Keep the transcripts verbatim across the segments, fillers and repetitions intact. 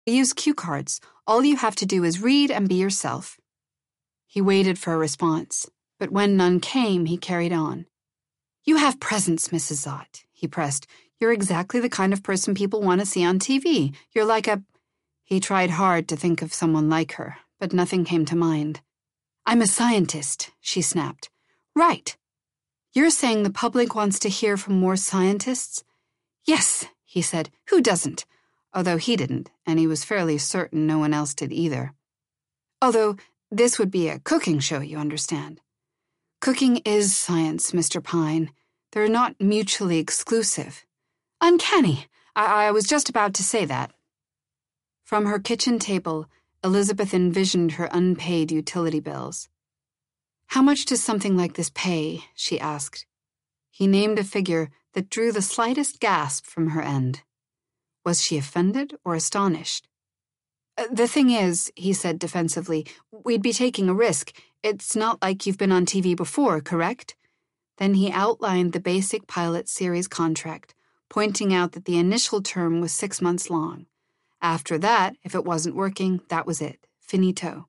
Use cue cards. All you have to do is read and be yourself." He waited for a response, but when none came, he carried on. "You have presence, Missus Zott," he pressed. "You're exactly the kind of person people want to see on T V. You're like a—" He tried hard to think of someone like her, but nothing came to mind. "I'm a scientist," she snapped. "Right. You're saying the public wants to hear from more scientists?" "Yes," he said. "Who doesn't?" Although he didn't, and he was fairly certain no one else did either. Although this would be a cooking show, you understand. Cooking is science, Mister Pine. They're not mutually exclusive. Uncanny. I, I was just about to say that. From her kitchen table, Elizabeth envisioned her unpaid utility bills. "How much does something like this pay?" she asked. He named a figure that drew the slightest gasp from her end. Was she offended or astonished? "The thing is," he said defensively, "we'd be taking a risk. It's not like you've been on T V before, correct?" Then he outlined the basic pilot series contract, pointing out that the initial term was six months long. After that, if it wasn't working, that was it. Finito.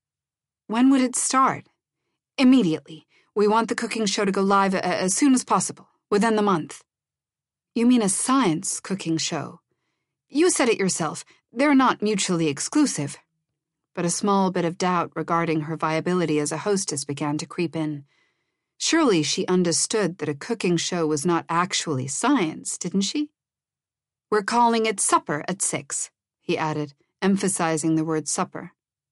"When would it start?" "Immediately. We want the cooking show to go live a- as soon as possible, within the month." "You mean a science cooking show?" "You said it yourself. They're not mutually exclusive." But a small bit of doubt regarding her viability as a hostess began to creep in. Surely she understood that a cooking show was not actually science, didn't she? "We're calling it supper at six," he added, emphasizing the word supper.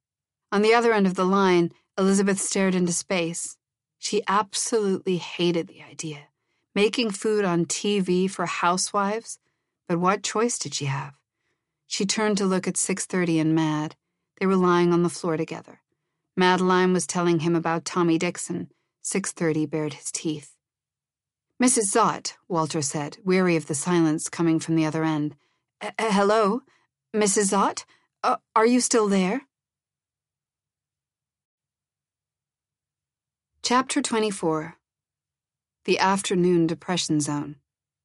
On the other end of the line, Elizabeth stared into space. She absolutely hated the idea. Making food on T V for housewives? But what choice did she have? She turned to look at six thirty and Mad. They were lying on the floor together. Madeline was telling him about Tommy Dixon. six thirty bared his teeth. "Missus Zott," Walter said, weary of the silence coming from the other end. "Hello? Missus Zott? Uh, are you still there?" Chapter twenty-four. The Afternoon Depression Zone.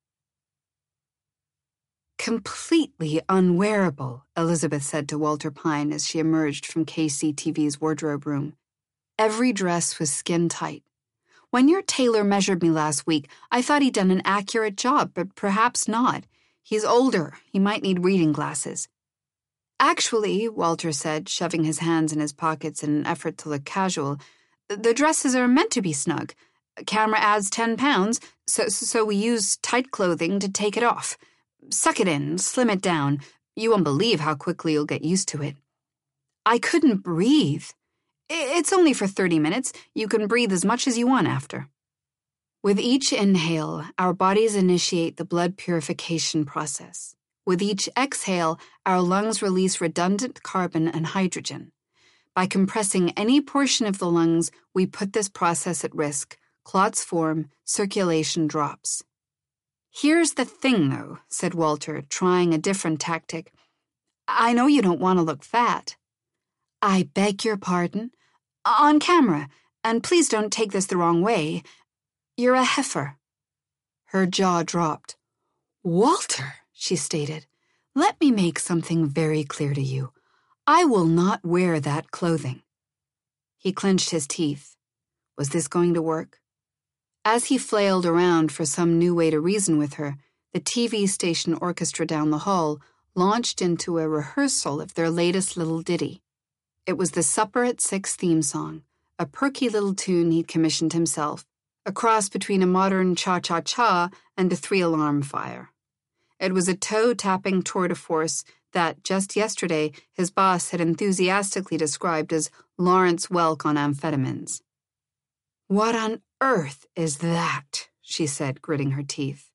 "Completely unwearable," Elizabeth said to Walter Pine as she emerged from K C T V's wardrobe room. Every dress was skin-tight. "When your tailor measured me last week, I thought he'd done an accurate job, but perhaps not. He's older. He might need reading glasses." "Actually," Walter said, shoving his hands in his pockets in an effort to look casual, "the dresses are meant to be snug. Camera adds ten pounds, so, so we use tight clothing to take it off. Suck it in, slim it down. You won't believe how quickly you'll get used to it." "I couldn't breathe." "It's only for thirty minutes. You can breathe as much as you want after." With each inhale, our bodies initiate the blood purification process. With each exhale, our lungs release redundant carbon and hydrogen. By compressing any portion of the lungs, we put this process at risk. Clots form, circulation drops. "Here's the thing, though," said Walter, trying a different tactic. "I know you don't want to look fat." "I beg your pardon?" "On camera, and please don't take this the wrong way. You're a heifer." Her jaw dropped. "Walter," she stated, "let me make something very clear to you. I will not wear that clothing." He clenched his teeth. Was this going to work? As he flailed around for some new way to reason with her, the T V station orchestra down the hall launched into a rehearsal of their latest little ditty. It was the Supper at Six theme song, a perky little tune he'd commissioned himself, a cross between a modern cha-cha-cha and a three-alarm fire. It was a toe-tapping tour de force that, just yesterday, his boss had enthusiastically described as Lawrence Welk on amphetamines. "What on earth is that?" she said, gritting her teeth.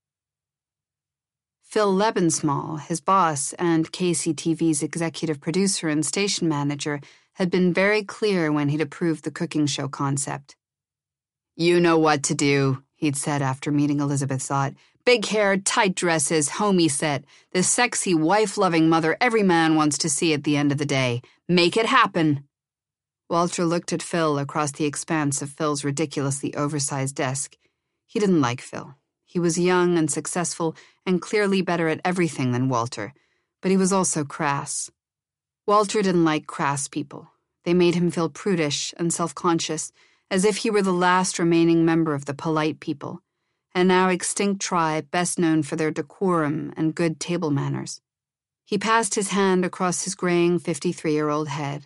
Phil Lebensmall, his boss and K C T V's executive producer and station manager, had been very clear when he'd approved the cooking show concept. "You know what to do," he'd said after meeting Elizabeth Zott. "Big hair, tight dresses, homey set, the sexy, wife-loving mother every man wants to see at the end of the day. Make it happen." Walter looked at Phil across the expanse of Phil's ridiculously oversized desk. He didn't like Phil. He was young and successful and clearly better at everything than Walter, but he was also crass. Walter didn't like crass people. They made him feel prudish and self-conscious, as if he were the last remaining member of the polite people, a now extinct tribe best known for their decorum and good table manners. He passed his hand across his graying fifty-three-year-old head.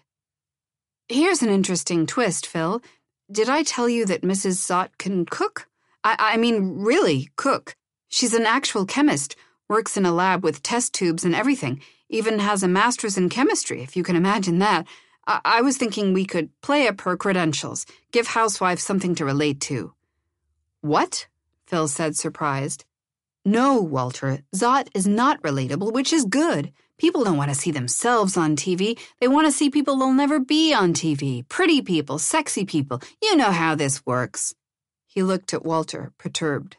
"Here's an interesting twist, Phil. Did I tell you that Missus Zott can cook? I, I mean, really cook. She's an actual chemist, works in a lab with test tubes and everything, even has a master's in chemistry, if you can imagine that. I, I was thinking we could play up her credentials, give housewives something to relate to." "What?" Phil said, surprised. "No, Walter, Zott is not relatable, which is good. People don't want to see themselves on T V. They want to see people they'll never be on T V. Pretty people, sexy people. You know how this works." He looked at Walter, perturbed.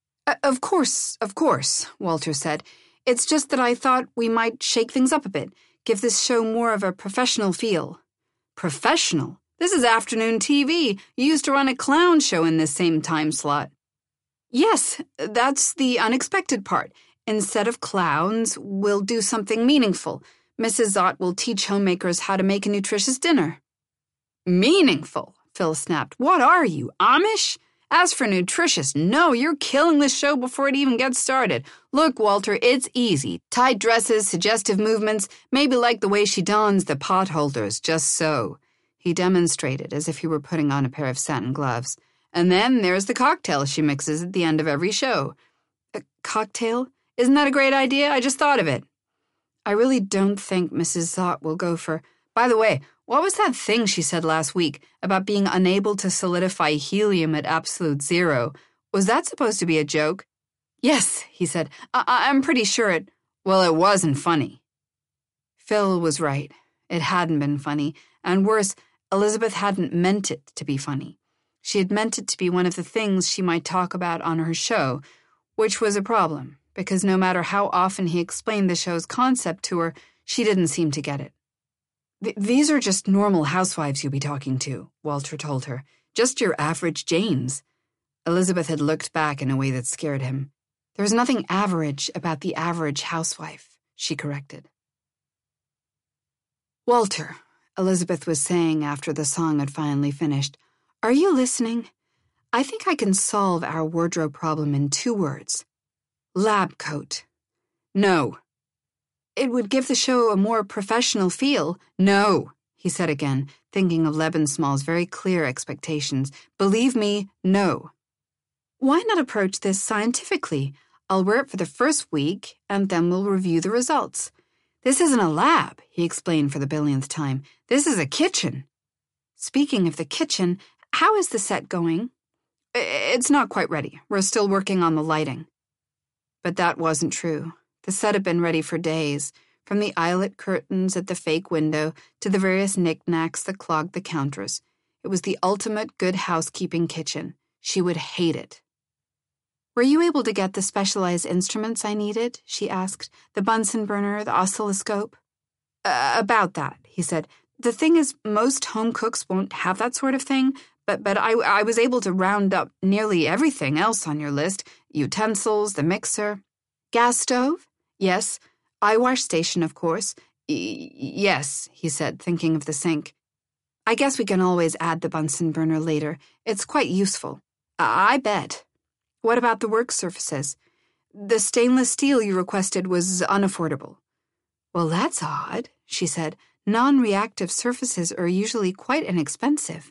"Of course, of course," Walter said. "It's just that I thought we might shake things up a bit, give this show more of a professional feel." "Professional? This is afternoon T V. You used to run a clown show in this same time slot." "Yes, that's the unexpected part. Instead of clowns, we'll do something meaningful. Missus Zott will teach homemakers how to make a nutritious dinner." "Meaningful?" Phil snapped. "What are you, Amish? As for nutritious, no, you're killing the show before it even gets started. Look, Walter, it's easy. Tight dresses, suggestive movements, maybe like the way she dons the potholders, just so." He demonstrated as if he were putting on a pair of satin gloves. "And then there's the cocktail she mixes at the end of every show." "A cocktail? Isn't that a great idea? I just thought of it." "I really don't think Missus Zott will go for... By the way, what was that thing she said last week about being unable to solidify helium at absolute zero? Was that supposed to be a joke?" "Yes," he said. I- I'm pretty sure it... Well, it wasn't funny." Phil was right. It hadn't been funny, and worse, Elizabeth hadn't meant it to be funny. She had meant it to be one of the things she might talk about on her show, which was a problem, because no matter how often he explained the show's concept to her, she didn't seem to get it. "These are just normal housewives you'll be talking to," Walter told her. "Just your average Janes." Elizabeth had looked back in a way that scared him. "There was nothing average about the average housewife," she corrected. "Walter," Elizabeth was saying after the song had finally finished, "are you listening? I think I can solve our wardrobe problem in two words. Lab coat." "No." "It would give the show a more professional feel." "No," he said again, thinking of Lebensmall's very clear expectations. "Believe me, no." "Why not approach this scientifically? I'll wear it for the first week, and then we'll review the results. This isn't a lab," he explained for the billionth time. "This is a kitchen." "Speaking of the kitchen, how is the set going?" "It's not quite ready. We're still working on the lighting." But that wasn't true. The set had been ready for days, from the eyelet curtains at the fake window to the various knickknacks that clogged the counters. It was the ultimate good housekeeping kitchen. She would hate it. "Were you able to get the specialized instruments I needed?" she asked. "The Bunsen burner, the oscilloscope?" Uh, about that, he said. "The thing is, most home cooks won't have that sort of thing, but, but I, I was able to round up nearly everything else on your list. Utensils, the mixer." "Gas stove?" "Yes." "Eyewash station, of course." Y- yes, he said, thinking of the sink. "I guess we can always add the Bunsen burner later. It's quite useful." I, I bet. "What about the work surfaces?" "The stainless steel you requested was unaffordable." "Well, that's odd," she said. "Non-reactive surfaces are usually quite inexpensive."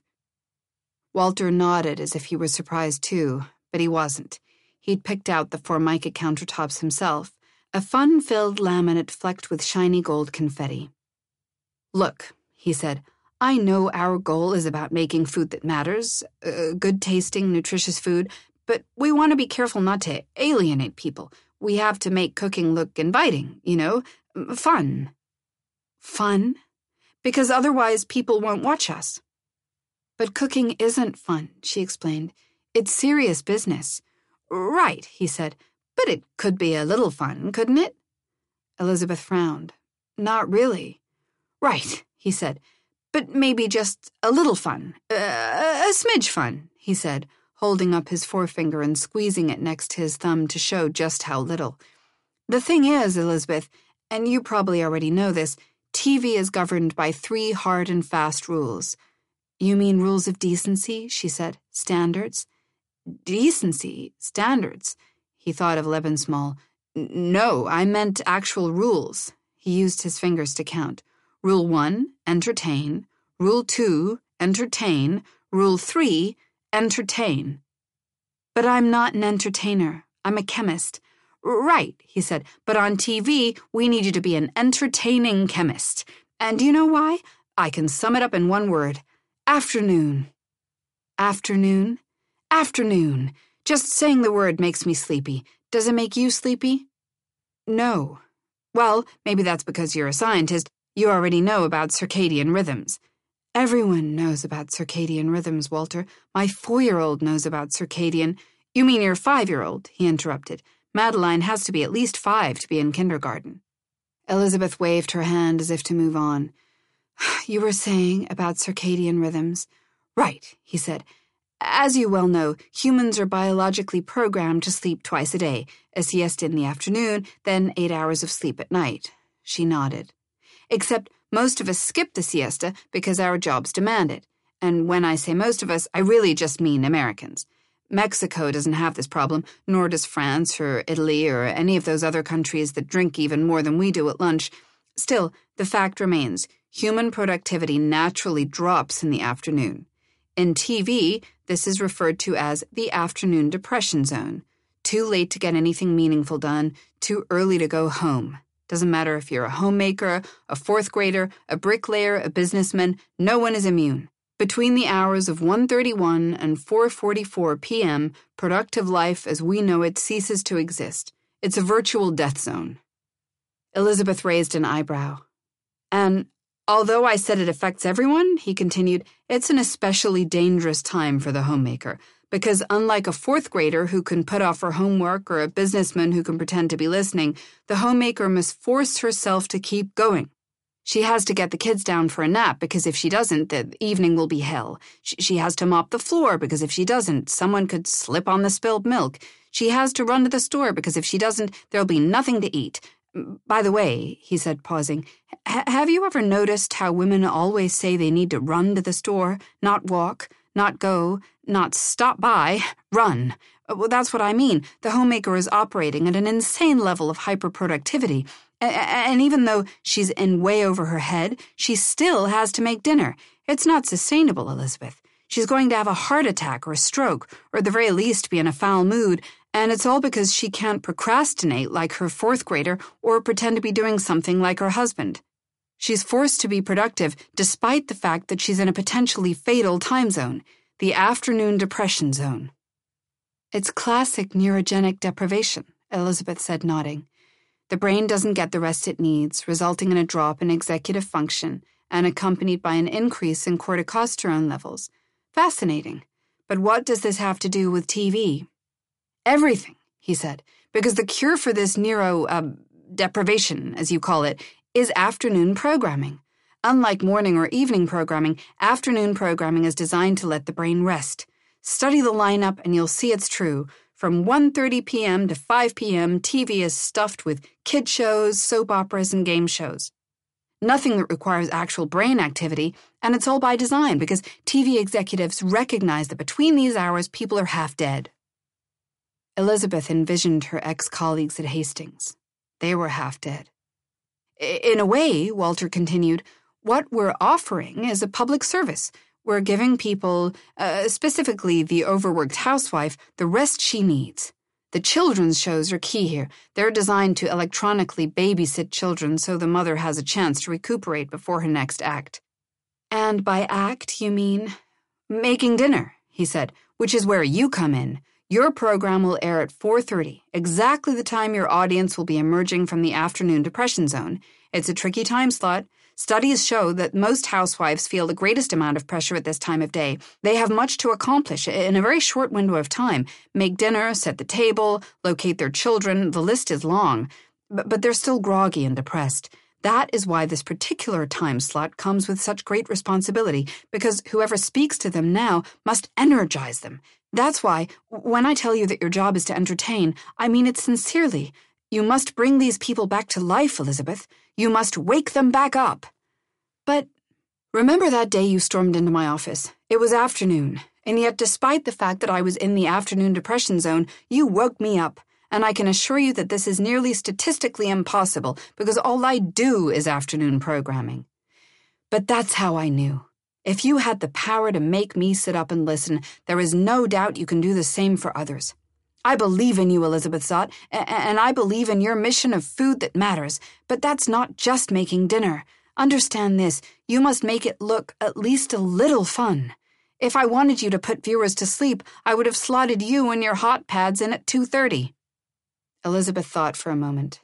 Walter nodded as if he were surprised too, but he wasn't. He'd picked out the Formica countertops himself, a fun-filled laminate flecked with shiny gold confetti. "Look," he said, "I know our goal is about making food that matters, uh, good-tasting, nutritious food, but we want to be careful not to alienate people. We have to make cooking look inviting, you know, fun." "Fun? Because otherwise people won't watch us." "But cooking isn't fun," she explained. "It's serious business." "Right," he said, "but it could be a little fun, couldn't it?" Elizabeth frowned. "Not really." "Right," he said, "but maybe just a little fun. Uh, a smidge fun," he said, holding up his forefinger and squeezing it next to his thumb to show just how little. "The thing is, Elizabeth, And you probably already know this, T V is governed by three hard and fast rules. You mean rules of decency, she said. Standards? Decency? Standards? He thought of Lebensmal. No, I meant actual rules. He used his fingers to count. Rule one, entertain. Rule two, entertain. Rule three, entertain. But I'm not an entertainer. I'm a chemist. Right, he said, but on T V, we need you to be an entertaining chemist. And do you know why? I can sum it up in one word. Afternoon. Afternoon? Afternoon. Just saying the word makes me sleepy. Does it make you sleepy? No. Well, maybe that's because you're a scientist. You already know about circadian rhythms. Everyone knows about circadian rhythms, Walter. My four-year-old knows about circadian. You mean your five-year-old, he interrupted. Madeline has to be at least five to be in kindergarten. Elizabeth waved her hand as if to move on. You were saying about circadian rhythms. Right, he said. As you well know, humans are biologically programmed to sleep twice a day, a siesta in the afternoon, then eight hours of sleep at night. She nodded. Except most of us skip the siesta because our jobs demand it. And when I say most of us, I really just mean Americans. Mexico doesn't have this problem, nor does France or Italy or any of those other countries that drink even more than we do at lunch. Still, the fact remains, human productivity naturally drops in the afternoon. In T V, this is referred to as the afternoon depression zone. Too late to get anything meaningful done, too early to go home. Doesn't matter if you're a homemaker, a fourth grader, a bricklayer, a businessman, no one is immune. Between the hours of one thirty-one and four forty-four p.m., productive life as we know it ceases to exist. It's a virtual death zone. Elizabeth raised an eyebrow. And although I said it affects everyone, he continued, it's an especially dangerous time for the homemaker, because unlike a fourth grader who can put off her homework or a businessman who can pretend to be listening, the homemaker must force herself to keep going. She has to get the kids down for a nap because if she doesn't, the evening will be hell. She has to mop the floor because if she doesn't, someone could slip on the spilled milk. She has to run to the store because if she doesn't, there'll be nothing to eat. By the way, he said, pausing, have you ever noticed how women always say they need to run to the store, not walk, not go, not stop by, run? Well, that's what I mean. The homemaker is operating at an insane level of hyperproductivity. And even though she's in way over her head, she still has to make dinner. It's not sustainable, Elizabeth. She's going to have a heart attack or a stroke, or at the very least be in a foul mood, and it's all because she can't procrastinate like her fourth grader or pretend to be doing something like her husband. She's forced to be productive despite the fact that she's in a potentially fatal time zone, the afternoon depression zone. It's classic neurogenic deprivation, Elizabeth said, nodding. The brain doesn't get the rest it needs, resulting in a drop in executive function and accompanied by an increase in corticosterone levels. Fascinating. But what does this have to do with T V? Everything, he said, because the cure for this neuro, uh, deprivation, as you call it, is afternoon programming. Unlike morning or evening programming, afternoon programming is designed to let the brain rest. Study the lineup and you'll see it's true. From one thirty p.m. to five p.m., T V is stuffed with kid shows, soap operas, and game shows. Nothing that requires actual brain activity, and it's all by design because T V executives recognize that between these hours, people are half dead. Elizabeth envisioned her ex-colleagues at Hastings. They were half dead. In a way, Walter continued, what we're offering is a public service. We're giving people, uh, specifically the overworked housewife, the rest she needs. The children's shows are key here. They're designed to electronically babysit children so the mother has a chance to recuperate before her next act. And by act, you mean? Making dinner, he said, which is where you come in. Your program will air at four thirty, exactly the time your audience will be emerging from the afternoon depression zone. It's a tricky time slot. Studies show that most housewives feel the greatest amount of pressure at this time of day. They have much to accomplish in a very short window of time. Make dinner, set the table, locate their children, the list is long. But, but they're still groggy and depressed. That is why this particular time slot comes with such great responsibility, because whoever speaks to them now must energize them. That's why, when I tell you that your job is to entertain, I mean it sincerely. You must bring these people back to life, Elizabeth. You must wake them back up. But remember that day you stormed into my office? It was afternoon, and yet despite the fact that I was in the afternoon depression zone, you woke me up, and I can assure you that this is nearly statistically impossible because all I do is afternoon programming. But that's how I knew. If you had the power to make me sit up and listen, there is no doubt you can do the same for others. I believe in you, Elizabeth Zott, and I believe in your mission of food that matters, but that's not just making dinner. Understand this, you must make it look at least a little fun. If I wanted you to put viewers to sleep, I would have slotted you and your hot pads in at two thirty. Elizabeth thought for a moment.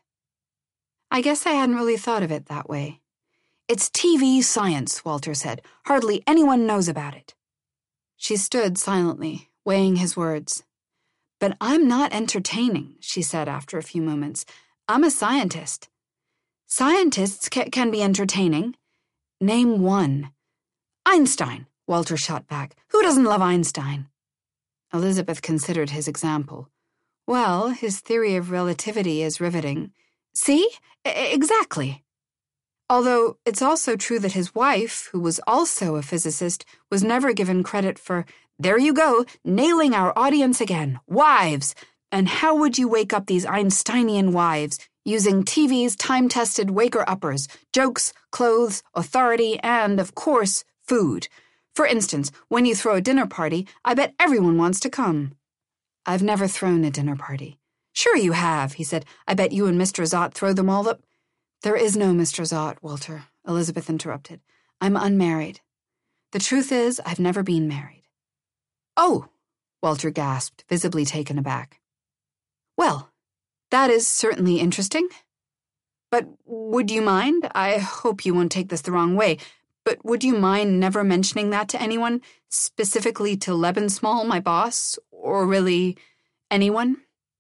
I guess I hadn't really thought of it that way. It's T V science, Walter said. Hardly anyone knows about it. She stood silently, weighing his words. But I'm not entertaining, she said after a few moments. I'm a scientist. Scientists ca- can be entertaining. Name one. Einstein, Walter shot back. Who doesn't love Einstein? Elizabeth considered his example. Well, his theory of relativity is riveting. See? I- exactly. Although it's also true that his wife, who was also a physicist, was never given credit for, there you go, nailing our audience again, wives. And how would you wake up these Einsteinian wives? Using T V's time-tested waker-uppers, jokes, clothes, authority, and, of course, food. For instance, when you throw a dinner party, I bet everyone wants to come. I've never thrown a dinner party. Sure you have, he said. I bet you and Mister Zott throw them all up. There is no Mister Zott, Walter, Elizabeth interrupted. I'm unmarried. The truth is, I've never been married. Oh, Walter gasped, visibly taken aback. Well, that is certainly interesting. But would you mind? I hope you won't take this the wrong way, but would you mind never mentioning that to anyone, specifically to Lebensmal, my boss, or really anyone?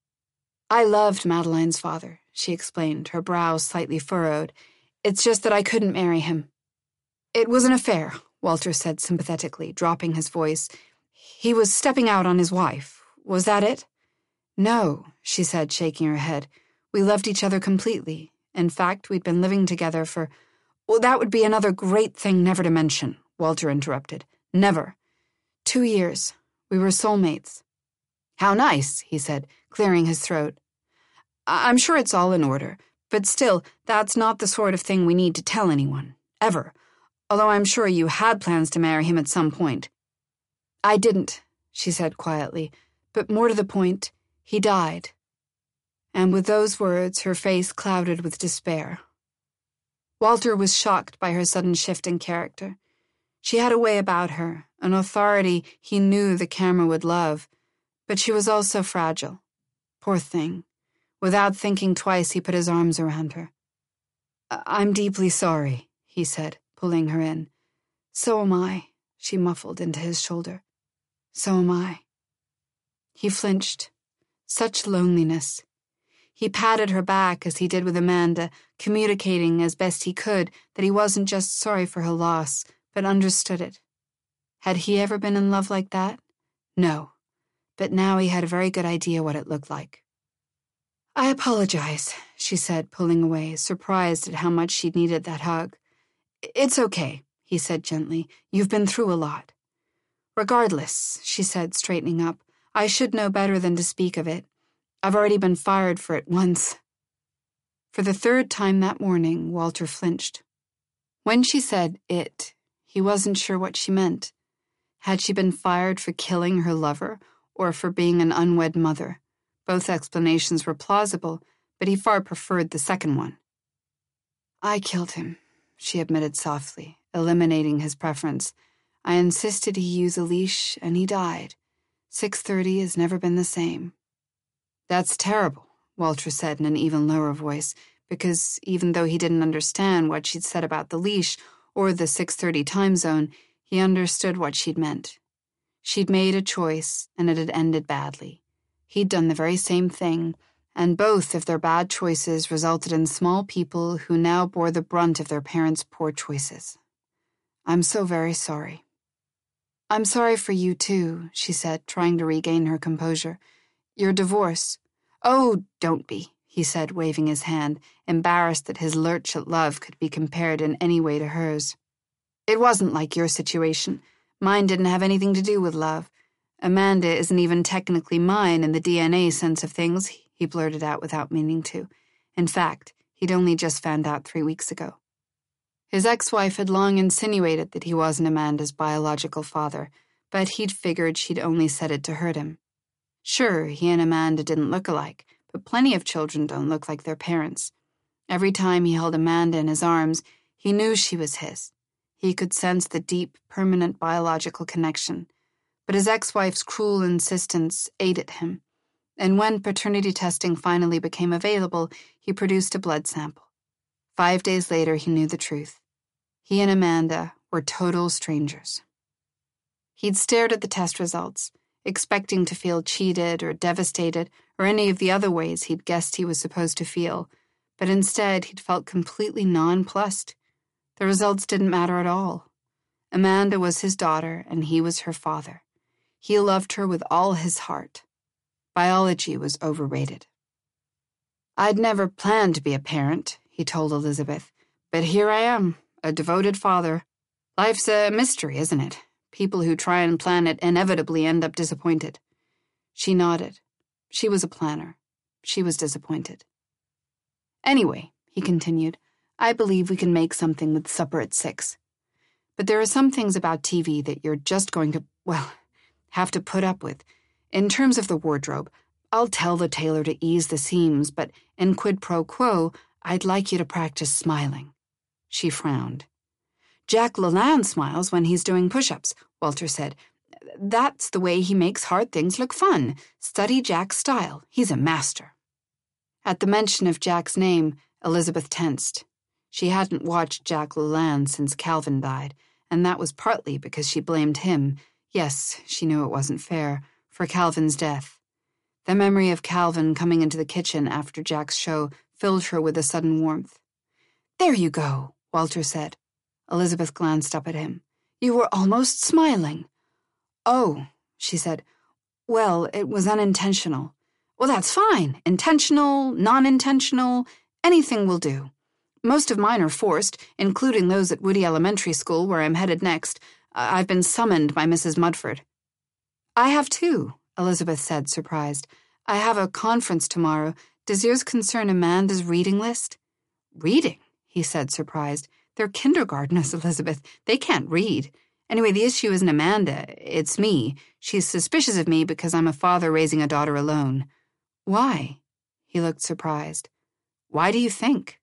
I loved Madeline's father, she explained, her brow slightly furrowed. It's just that I couldn't marry him. It was an affair, Walter said sympathetically, dropping his voice. He was stepping out on his wife. Was that it? No, she said, shaking her head. We loved each other completely. In fact, we'd been living together for... Well, that would be another great thing never to mention, Walter interrupted. Never. Two years. We were soulmates. How nice, he said, clearing his throat. I- I'm sure it's all in order, but still, that's not the sort of thing we need to tell anyone. Ever. Although I'm sure you had plans to marry him at some point. I didn't, she said quietly, but more to the point, he died. And with those words, her face clouded with despair. Walter was shocked by her sudden shift in character. She had a way about her, an authority he knew the camera would love, but she was also fragile. Poor thing. Without thinking twice, he put his arms around her. I'm deeply sorry, he said, pulling her in. So am I, she muffled into his shoulder. So am I. He flinched. Such loneliness. He patted her back as he did with Amanda, communicating as best he could that he wasn't just sorry for her loss, but understood it. Had he ever been in love like that? No, but now he had a very good idea what it looked like. I apologize, she said, pulling away, surprised at how much she needed that hug. It's okay, he said gently. You've been through a lot. Regardless, she said, straightening up, I should know better than to speak of it. I've already been fired for it once. For the third time that morning, Walter flinched. When she said it, he wasn't sure what she meant. Had she been fired for killing her lover, or for being an unwed mother? Both explanations were plausible, but he far preferred the second one. I killed him, she admitted softly, eliminating his preference. I insisted he use a leash, and he died. six thirty has never been the same. That's terrible, Walter said in an even lower voice, because even though he didn't understand what she'd said about the leash or the six thirty time zone, he understood what she'd meant. She'd made a choice, and it had ended badly. He'd done the very same thing, and both of their bad choices resulted in small people who now bore the brunt of their parents' poor choices. I'm so very sorry. I'm sorry for you, too, she said, trying to regain her composure. Your divorce. Oh, don't be, he said, waving his hand, embarrassed that his lurch at love could be compared in any way to hers. It wasn't like your situation. Mine didn't have anything to do with love. Amanda isn't even technically mine in the D N A sense of things, he blurted out without meaning to. In fact, he'd only just found out three weeks ago. His ex-wife had long insinuated that he wasn't Amanda's biological father, but he'd figured she'd only said it to hurt him. Sure, he and Amanda didn't look alike, but plenty of children don't look like their parents. Every time he held Amanda in his arms, he knew she was his. He could sense the deep, permanent biological connection. But his ex-wife's cruel insistence ate at him, and when paternity testing finally became available, he produced a blood sample. Five days later, he knew the truth. He and Amanda were total strangers. He'd stared at the test results, expecting to feel cheated or devastated or any of the other ways he'd guessed he was supposed to feel, but instead he'd felt completely nonplussed. The results didn't matter at all. Amanda was his daughter, and he was her father. He loved her with all his heart. Biology was overrated. I'd never planned to be a parent, he told Elizabeth, but here I am, a devoted father. Life's a mystery, isn't it? People who try and plan it inevitably end up disappointed. She nodded. She was a planner. She was disappointed. Anyway, he continued, I believe we can make something with supper at six. But there are some things about T V that you're just going to, well, have to put up with. In terms of the wardrobe, I'll tell the tailor to ease the seams, but in quid pro quo, I'd like you to practice smiling. She frowned. Jack LaLanne smiles when he's doing push-ups, Walter said. That's the way he makes hard things look fun. Study Jack's style. He's a master. At the mention of Jack's name, Elizabeth tensed. She hadn't watched Jack LaLanne since Calvin died, and that was partly because she blamed him. Yes, she knew it wasn't fair, for Calvin's death. The memory of Calvin coming into the kitchen after Jack's show filled her with a sudden warmth. There you go, Walter said. Elizabeth glanced up at him. You were almost smiling. Oh, she said. Well, it was unintentional. Well, that's fine. Intentional, non-intentional, anything will do. Most of mine are forced, including those at Woody Elementary School, where I'm headed next. I've been summoned by Missus Mudford. I have too, Elizabeth said, surprised. I have a conference tomorrow. Does yours concern Amanda's reading list? Reading? He said, surprised. They're kindergartners, Elizabeth. They can't read. Anyway, the issue isn't Amanda. It's me. She's suspicious of me because I'm a father raising a daughter alone. Why? He looked surprised. Why do you think?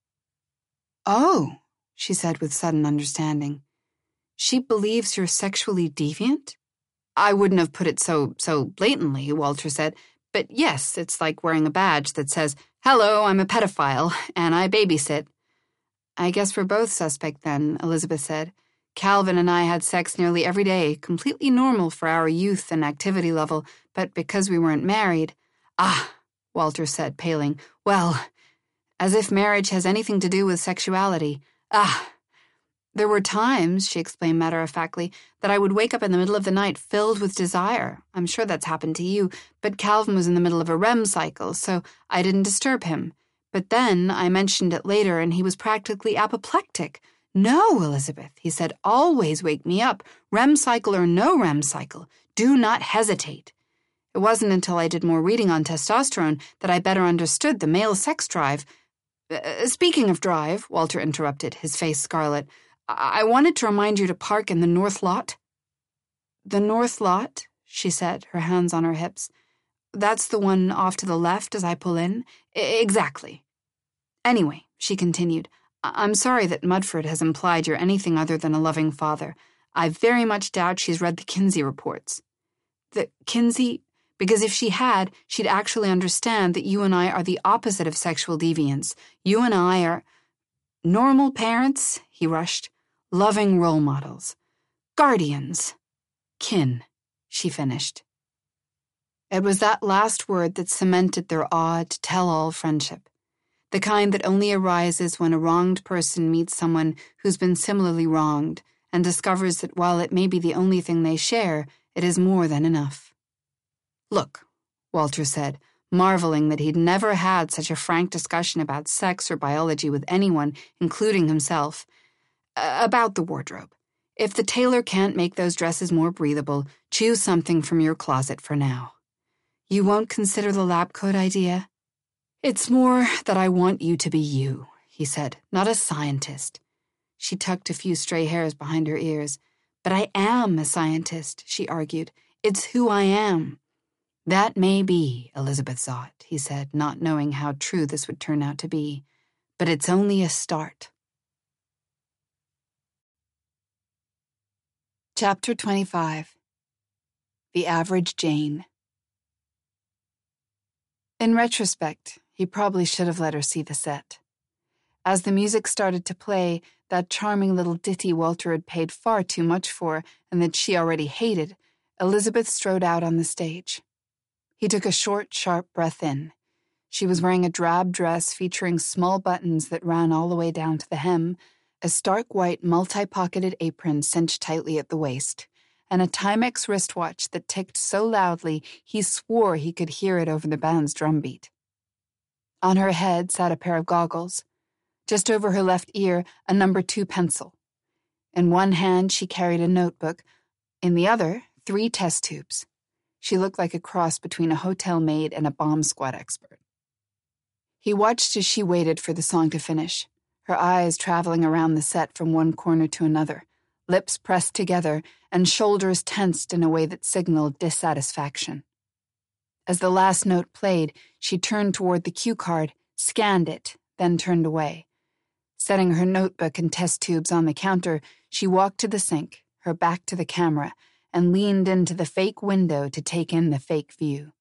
Oh, she said with sudden understanding. She believes you're sexually deviant? I wouldn't have put it so, so blatantly, Walter said, but yes, it's like wearing a badge that says, hello, I'm a pedophile, and I babysit. I guess we're both suspect then, Elizabeth said. Calvin and I had sex nearly every day, completely normal for our youth and activity level, but because we weren't married. Ah, Walter said, paling. Well, as if marriage has anything to do with sexuality. Ah. There were times, she explained matter-of-factly, that I would wake up in the middle of the night filled with desire. I'm sure that's happened to you, but Calvin was in the middle of a R E M cycle, so I didn't disturb him. But then I mentioned it later, and he was practically apoplectic. No, Elizabeth, he said, always wake me up, R E M cycle or no R E M cycle. Do not hesitate. It wasn't until I did more reading on testosterone that I better understood the male sex drive. Uh, speaking of drive, Walter interrupted, his face scarlet, I-, I wanted to remind you to park in the north lot. The north lot, she said, her hands on her hips. That's the one off to the left as I pull in? I- exactly. Anyway, she continued, I- I'm sorry that Mudford has implied you're anything other than a loving father. I very much doubt she's read the Kinsey reports. The Kinsey? Because if she had, she'd actually understand that you and I are the opposite of sexual deviance. You and I are normal parents, he rushed, loving role models, guardians, kin, she finished. It was that last word that cemented their odd, tell-all friendship, the kind that only arises when a wronged person meets someone who's been similarly wronged and discovers that while it may be the only thing they share, it is more than enough. Look, Walter said, marveling that he'd never had such a frank discussion about sex or biology with anyone, including himself. Uh, about the wardrobe. If the tailor can't make those dresses more breathable, choose something from your closet for now. You won't consider the lab coat idea? It's more that I want you to be you, he said, not a scientist. She tucked a few stray hairs behind her ears. But I am a scientist, she argued. It's who I am. That may be, Elizabeth Zott, he said, not knowing how true this would turn out to be. But it's only a start. Chapter twenty-five. The Average Jane. In retrospect, he probably should have let her see the set. As the music started to play, that charming little ditty Walter had paid far too much for and that she already hated, Elizabeth strode out on the stage. He took a short, sharp breath in. She was wearing a drab dress featuring small buttons that ran all the way down to the hem, a stark white multi-pocketed apron cinched tightly at the waist, and a Timex wristwatch that ticked so loudly he swore he could hear it over the band's drumbeat. On her head sat a pair of goggles. Just over her left ear, a number two pencil. In one hand, she carried a notebook. In the other, three test tubes. She looked like a cross between a hotel maid and a bomb squad expert. He watched as she waited for the song to finish, her eyes traveling around the set from one corner to another, lips pressed together and shoulders tensed in a way that signaled dissatisfaction. As the last note played, she turned toward the cue card, scanned it, then turned away. Setting her notebook and test tubes on the counter, she walked to the sink, her back to the camera, and leaned into the fake window to take in the fake view.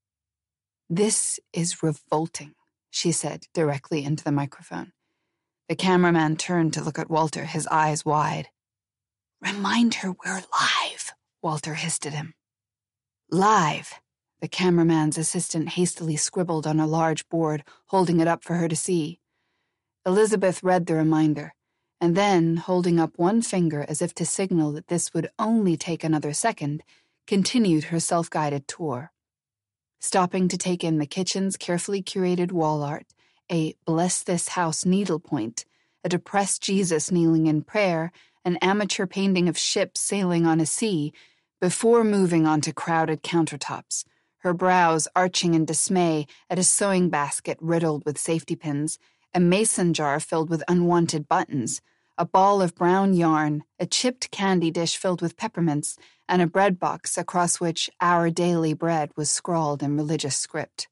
"This is revolting," she said directly into the microphone. The cameraman turned to look at Walter, his eyes wide. "Remind her we're live," Walter hissed at him. "Live," the cameraman's assistant hastily scribbled on a large board, holding it up for her to see. Elizabeth read the reminder, and then, holding up one finger as if to signal that this would only take another second, continued her self-guided tour. Stopping to take in the kitchen's carefully curated wall art, a "Bless This House" needlepoint, a depressed Jesus kneeling in prayer, an amateur painting of ships sailing on a sea, before moving on to crowded countertops, her brows arching in dismay at a sewing basket riddled with safety pins, a mason jar filled with unwanted buttons, a ball of brown yarn, a chipped candy dish filled with peppermints, and a bread box across which "Our Daily Bread" was scrawled in religious script.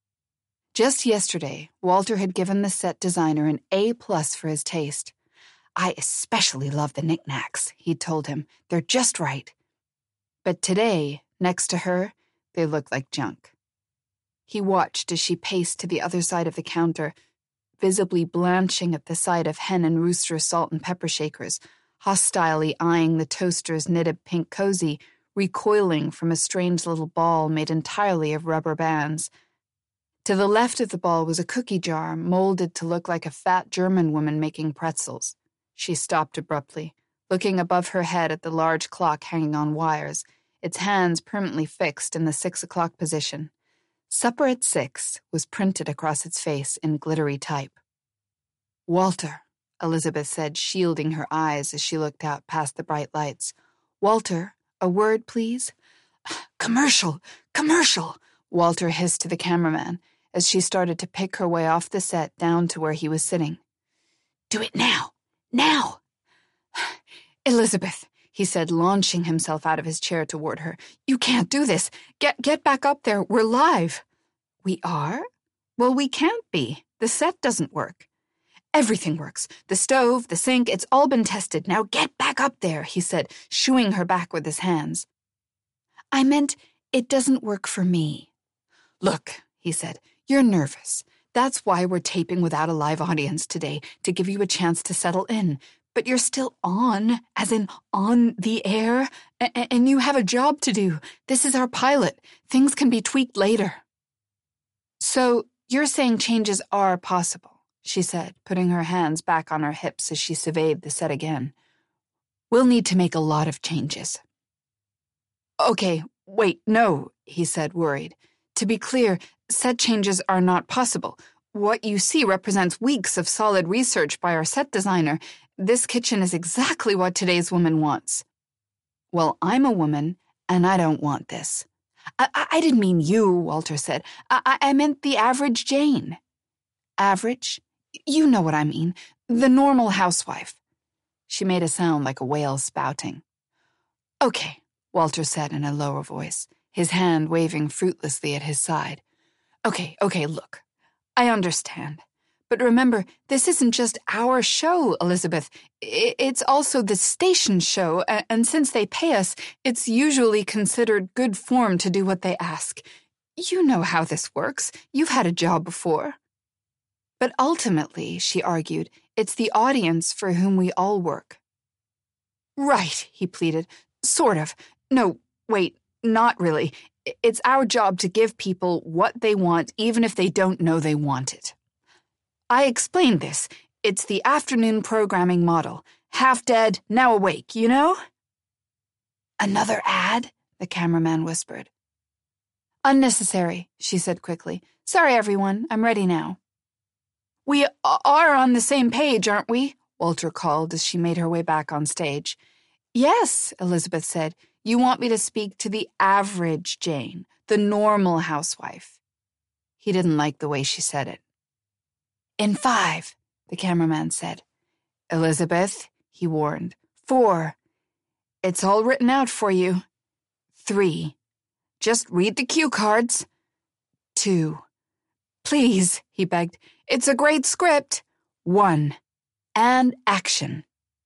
Just yesterday, Walter had given the set designer an A plus for his taste. "I especially love the knickknacks," he'd told him. "They're just right." But today, next to her, they looked like junk. He watched as she paced to the other side of the counter, visibly blanching at the sight of Hen and Rooster salt and pepper shakers, hostilely eyeing the toaster's knitted pink cozy, recoiling from a strange little ball made entirely of rubber bands. To the left of the ball was a cookie jar molded to look like a fat German woman making pretzels. She stopped abruptly, looking above her head at the large clock hanging on wires, its hands permanently fixed in the six o'clock position. "Supper at six" was printed across its face in glittery type. "Walter," Elizabeth said, shielding her eyes as she looked out past the bright lights. "Walter, a word, please?" "Commercial! Commercial!" Walter hissed to the cameraman as she started to pick her way off the set down to where he was sitting. "Do it now! Now!" "Elizabeth," he said, launching himself out of his chair toward her. "You can't do this. Get get back up there. We're live." "We are? Well, we can't be. The set doesn't work." "Everything works. The stove, the sink, it's all been tested. Now get back up there," he said, shooing her back with his hands. "I meant it doesn't work for me." "Look," he said, "you're nervous. That's why we're taping without a live audience today, to give you a chance to settle in. But you're still on, as in on the air, a- and you have a job to do. This is our pilot. Things can be tweaked later." "So you're saying changes are possible," she said, putting her hands back on her hips as she surveyed the set again. "We'll need to make a lot of changes." "Okay, wait, no," he said, worried. To be clear, set changes are not possible. What you see represents weeks of solid research by our set designer. This kitchen is exactly what today's woman wants. Well, I'm a woman, and I don't want this. I, I, I didn't mean you, Walter said. I, I meant the average Jane. Average? You know what I mean. The normal housewife. She made a sound like a whale spouting. Okay, Walter said in a lower voice, his hand waving fruitlessly at his side. Okay, okay, look. I understand. But remember, this isn't just our show, Elizabeth. It's also the station's show, and since they pay us, it's usually considered good form to do what they ask. You know how this works. You've had a job before. But ultimately, she argued, it's the audience for whom we all work. Right, he pleaded. Sort of. No, wait, not really. It's our job to give people what they want, even if they don't know they want it. I explained this. It's the afternoon programming model. Half dead, now awake, you know? Another ad? The cameraman whispered. Unnecessary, she said quickly. Sorry, everyone. I'm ready now. We are on the same page, aren't we? Walter called as she made her way back on stage. Yes, Elizabeth said. You want me to speak to the average Jane, the normal housewife. He didn't like the way she said it. In five, the cameraman said. Elizabeth, he warned. Four. It's all written out for you. Three. Just read the cue cards. Two. Please, he begged. It's a great script. One. And action.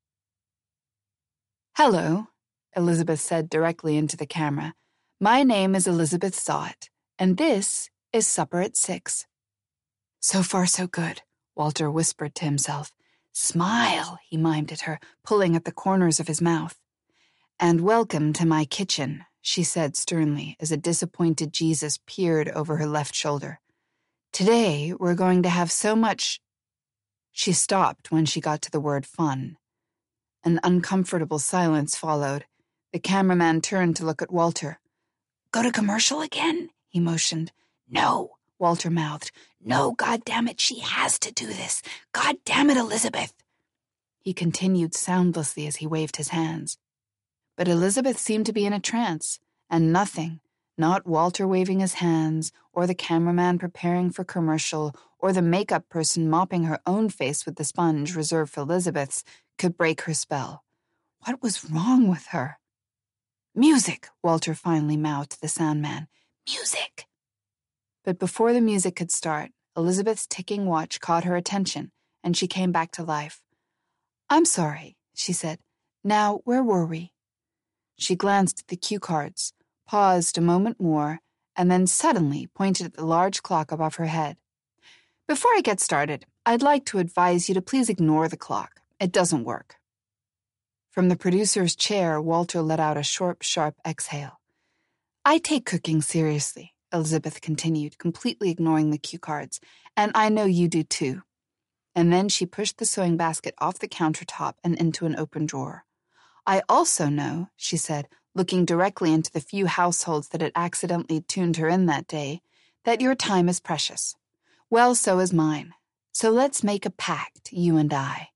Hello, Elizabeth said directly into the camera. My name is Elizabeth Zott, and this is Supper at Six. So far, so good, Walter whispered to himself. Smile, he mimed at her, pulling at the corners of his mouth. And welcome to my kitchen, she said sternly as a disappointed Jesus peered over her left shoulder. Today, we're going to have so much... She stopped when she got to the word fun. An uncomfortable silence followed. The cameraman turned to look at Walter. Go to commercial again? He motioned. No, Walter mouthed. No, goddammit, she has to do this. Goddammit, Elizabeth. He continued soundlessly as he waved his hands. But Elizabeth seemed to be in a trance, and nothing, not Walter waving his hands, or the cameraman preparing for commercial, or the makeup person mopping her own face with the sponge reserved for Elizabeth's, could break her spell. What was wrong with her? Music, Walter finally mouthed to the sound man. Music! But before the music could start, Elizabeth's ticking watch caught her attention, and she came back to life. I'm sorry, she said. Now, where were we? She glanced at the cue cards, paused a moment more, and then suddenly pointed at the large clock above her head. Before I get started, I'd like to advise you to please ignore the clock. It doesn't work. From the producer's chair, Walter let out a short, sharp exhale. I take cooking seriously, Elizabeth continued, completely ignoring the cue cards, and I know you do too. And then she pushed the sewing basket off the countertop and into an open drawer. I also know, she said, looking directly into the few households that had accidentally tuned her in that day, that your time is precious. Well, so is mine. So let's make a pact, you and I.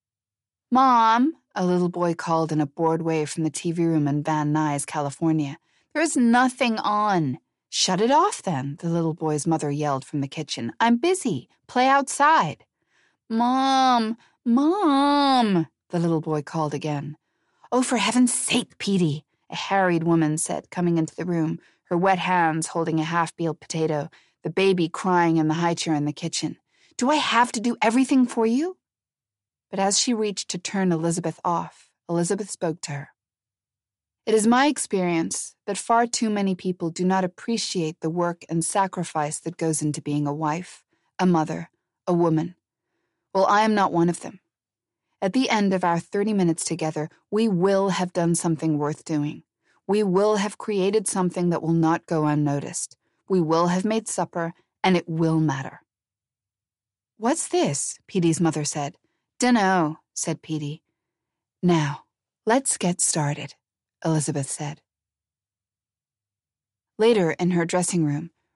Mom, a little boy called in a bored way from the T V room in Van Nuys, California. There's nothing on. Shut it off, then, the little boy's mother yelled from the kitchen. I'm busy. Play outside. Mom, Mom, the little boy called again. Oh, for heaven's sake, Petey, a harried woman said, coming into the room, her wet hands holding a half-peeled potato, the baby crying in the high chair in the kitchen. Do I have to do everything for you? But as she reached to turn Elizabeth off, Elizabeth spoke to her. It is my experience that far too many people do not appreciate the work and sacrifice that goes into being a wife, a mother, a woman. Well, I am not one of them. At the end of our thirty minutes together, we will have done something worth doing. We will have created something that will not go unnoticed. We will have made supper, and it will matter. What's this? Petey's mother said. Dunno, said Petey. Now, let's get started, Elizabeth said. Later, in her dressing room,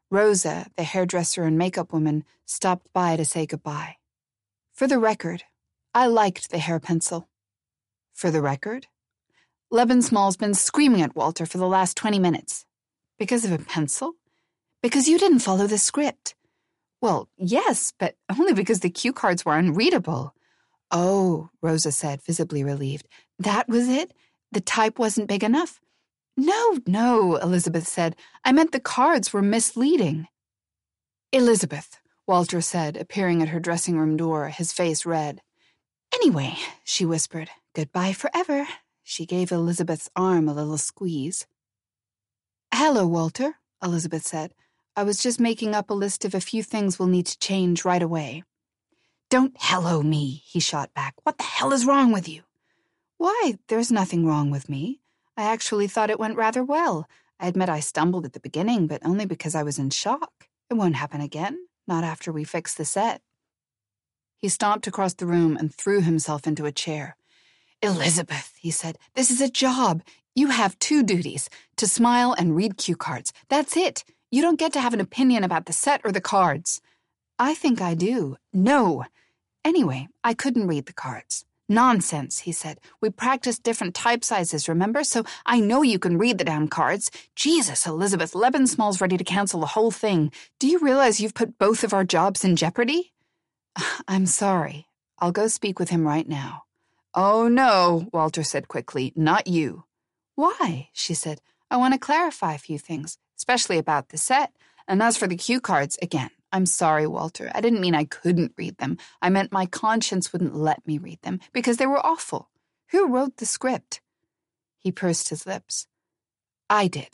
Rosa, the hairdresser and makeup woman, stopped by to say goodbye. For the record, I liked the hair pencil. For the record, Lebensmall's been screaming at Walter for the last twenty minutes. Because of a pencil? Because you didn't follow the script. Well, yes, but only because the cue cards were unreadable. Oh, Rosa said, visibly relieved. That was it? The type wasn't big enough? No, no, Elizabeth said. I meant the cards were misleading. Elizabeth, Walter said, appearing at her dressing room door, his face red. Anyway, she whispered, goodbye forever. She gave Elizabeth's arm a little squeeze. Hello, Walter, Elizabeth said. I was just making up a list of a few things we'll need to change right away. Don't hello me, he shot back. What the hell is wrong with you? Why, there's nothing wrong with me. I actually thought it went rather well. I admit I stumbled at the beginning, but only because I was in shock. It won't happen again, not after we fix the set. He stomped across the room and threw himself into a chair. Elizabeth, he said, this is a job. You have two duties, to smile and read cue cards. That's it. You don't get to have an opinion about the set or the cards. I think I do. No. Anyway, I couldn't read the cards. Nonsense, he said. We practiced different type sizes, remember? So I know you can read the damn cards. Jesus, Elizabeth, Lebensmall's ready to cancel the whole thing. Do you realize you've put both of our jobs in jeopardy? I'm sorry. I'll go speak with him right now. Oh, no, Walter said quickly. Not you. Why? She said. I want to clarify a few things, especially about the set. And as for the cue cards, again, I'm sorry, Walter. I didn't mean I couldn't read them. I meant my conscience wouldn't let me read them because they were awful. Who wrote the script? He pursed his lips. I did.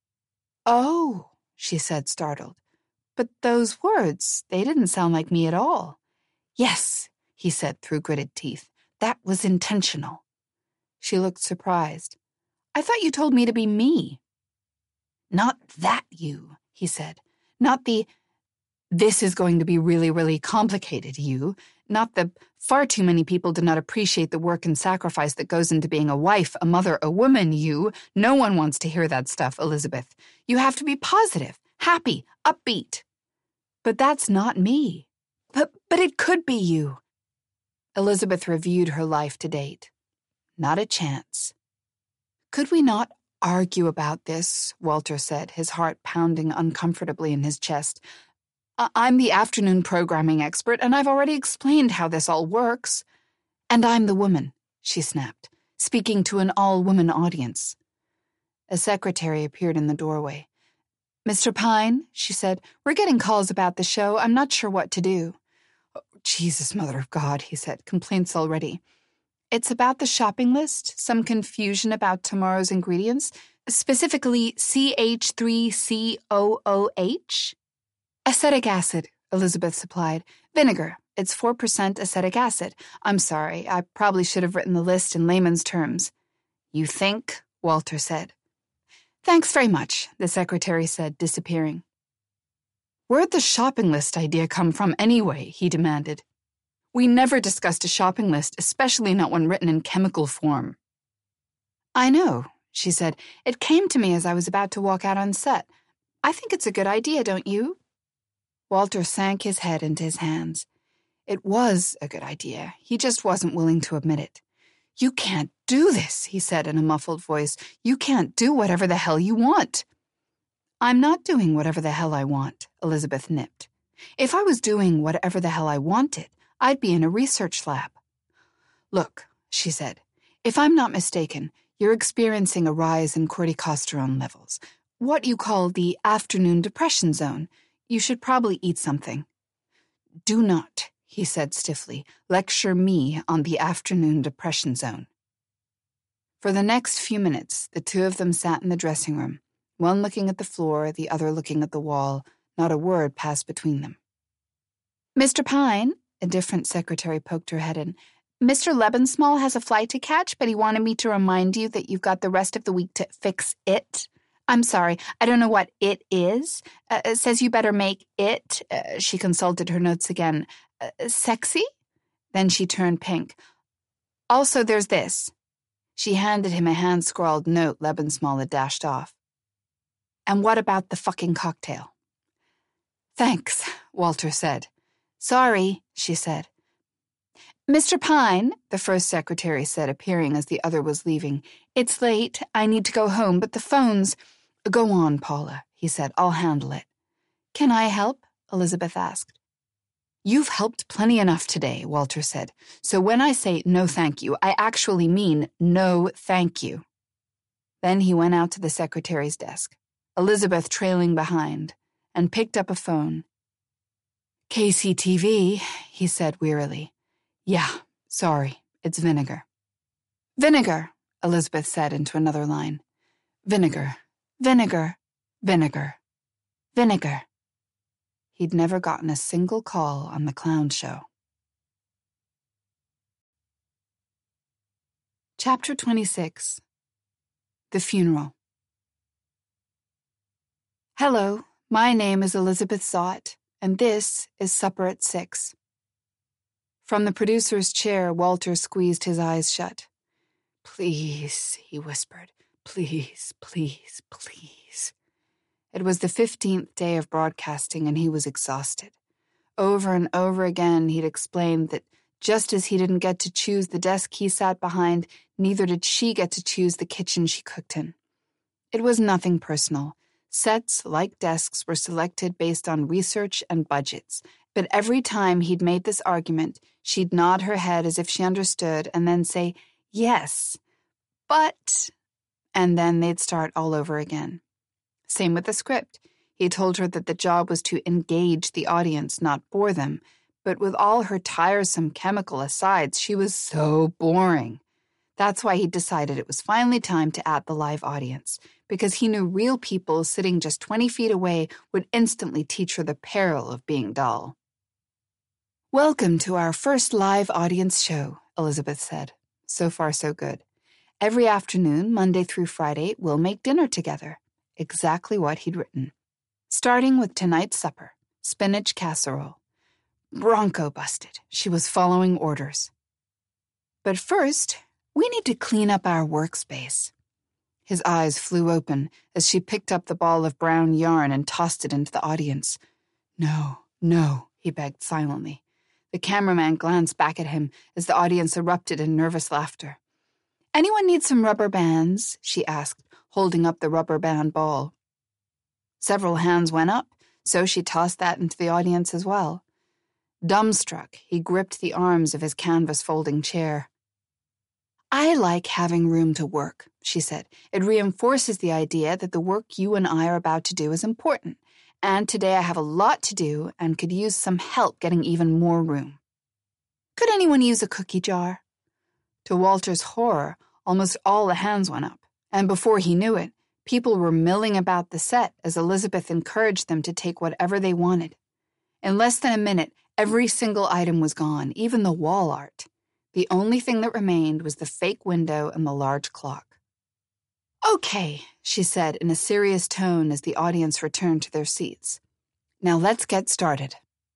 Oh, she said, startled. But those words, they didn't sound like me at all. Yes, he said through gritted teeth. That was intentional. She looked surprised. I thought you told me to be me. Not that you, he said. Not the, this is going to be really, really complicated you. Not the, far too many people do not appreciate the work and sacrifice that goes into being a wife, a mother, a woman, you. No one wants to hear that stuff, Elizabeth. You have to be positive, happy, upbeat. But that's not me. But, but it could be you. Elizabeth reviewed her life to date. Not a chance. Could we not argue about this? Walter said, his heart pounding uncomfortably in his chest. I- I'm the afternoon programming expert, and I've already explained how this all works. And I'm the woman, she snapped, speaking to an all-woman audience. A secretary appeared in the doorway. Mister Pine, she said, we're getting calls about the show. I'm not sure what to do. Oh, Jesus, Mother of God, he said, complaints already. It's about the shopping list, some confusion about tomorrow's ingredients, specifically C H three C O O H. Acetic acid, Elizabeth supplied. Vinegar, it's four percent acetic acid. I'm sorry, I probably should have written the list in layman's terms. You think? Walter said. Thanks very much, the secretary said, disappearing. Where'd the shopping list idea come from anyway? He demanded. We never discussed a shopping list, especially not one written in chemical form. I know, she said. It came to me as I was about to walk out on set. I think it's a good idea, don't you? Walter sank his head into his hands. It was a good idea. He just wasn't willing to admit it. You can't do this, he said in a muffled voice. You can't do whatever the hell you want. I'm not doing whatever the hell I want, Elizabeth nipped. If I was doing whatever the hell I wanted, I'd be in a research lab. Look, she said, if I'm not mistaken, you're experiencing a rise in corticosterone levels, what you call the afternoon depression zone. You should probably eat something. Do not, he said stiffly, lecture me on the afternoon depression zone. For the next few minutes, the two of them sat in the dressing room, one looking at the floor, the other looking at the wall. Not a word passed between them. Mister Pine, a different secretary poked her head in, Mister Lebensmall has a flight to catch, but he wanted me to remind you that you've got the rest of the week to fix it. I'm sorry, I don't know what it is. Uh, it says you better make it, uh, she consulted her notes again, uh, sexy? Then she turned pink. Also, there's this. She handed him a hand-scrawled note Lebensmall had dashed off. And what about the fucking cocktail? Thanks, Walter said. Sorry, she said. Mister Pine, the first secretary said, appearing as the other was leaving. It's late. I need to go home, but the phones... Go on, Paula, he said. I'll handle it. Can I help? Elizabeth asked. You've helped plenty enough today, Walter said. So when I say no thank you, I actually mean no thank you. Then he went out to the secretary's desk, Elizabeth trailing behind, and picked up a phone. K C T V, he said wearily. Yeah, sorry, it's Vinegar. Vinegar, Elizabeth said into another line. Vinegar, Vinegar, Vinegar, Vinegar. He'd never gotten a single call on the clown show. Chapter twenty-six. The Funeral. Hello, my name is Elizabeth Zott, and this is Supper at Six. From the producer's chair, Walter squeezed his eyes shut. Please, he whispered. Please, please, please. It was the fifteenth day of broadcasting, and he was exhausted. Over and over again, he'd explained that just as he didn't get to choose the desk he sat behind, neither did she get to choose the kitchen she cooked in. It was nothing personal. Sets, like desks, were selected based on research and budgets, but every time he'd made this argument, she'd nod her head as if she understood and then say, yes, but... and then they'd start all over again. Same with the script. He told her that the job was to engage the audience, not bore them, but with all her tiresome chemical asides, she was so boring. That's why he decided it was finally time to add the live audience, because he knew real people sitting just twenty feet away would instantly teach her the peril of being dull. Welcome to our first live audience show, Elizabeth said. So far, so good. Every afternoon, Monday through Friday, we'll make dinner together. Exactly what he'd written. Starting with tonight's supper, spinach casserole. Bronco busted. She was following orders. But first, we need to clean up our workspace. His eyes flew open as she picked up the ball of brown yarn and tossed it into the audience. No, no, he begged silently. The cameraman glanced back at him as the audience erupted in nervous laughter. Anyone need some rubber bands? She asked, holding up the rubber band ball. Several hands went up, so she tossed that into the audience as well. Dumbstruck, he gripped the arms of his canvas folding chair. I like having room to work, she said. It reinforces the idea that the work you and I are about to do is important, and today I have a lot to do and could use some help getting even more room. Could anyone use a cookie jar? To Walter's horror, almost all the hands went up. And before he knew it, people were milling about the set as Elizabeth encouraged them to take whatever they wanted. In less than a minute, every single item was gone, even the wall art. The only thing that remained was the fake window and the large clock. Okay, she said in a serious tone as the audience returned to their seats. Now let's get started.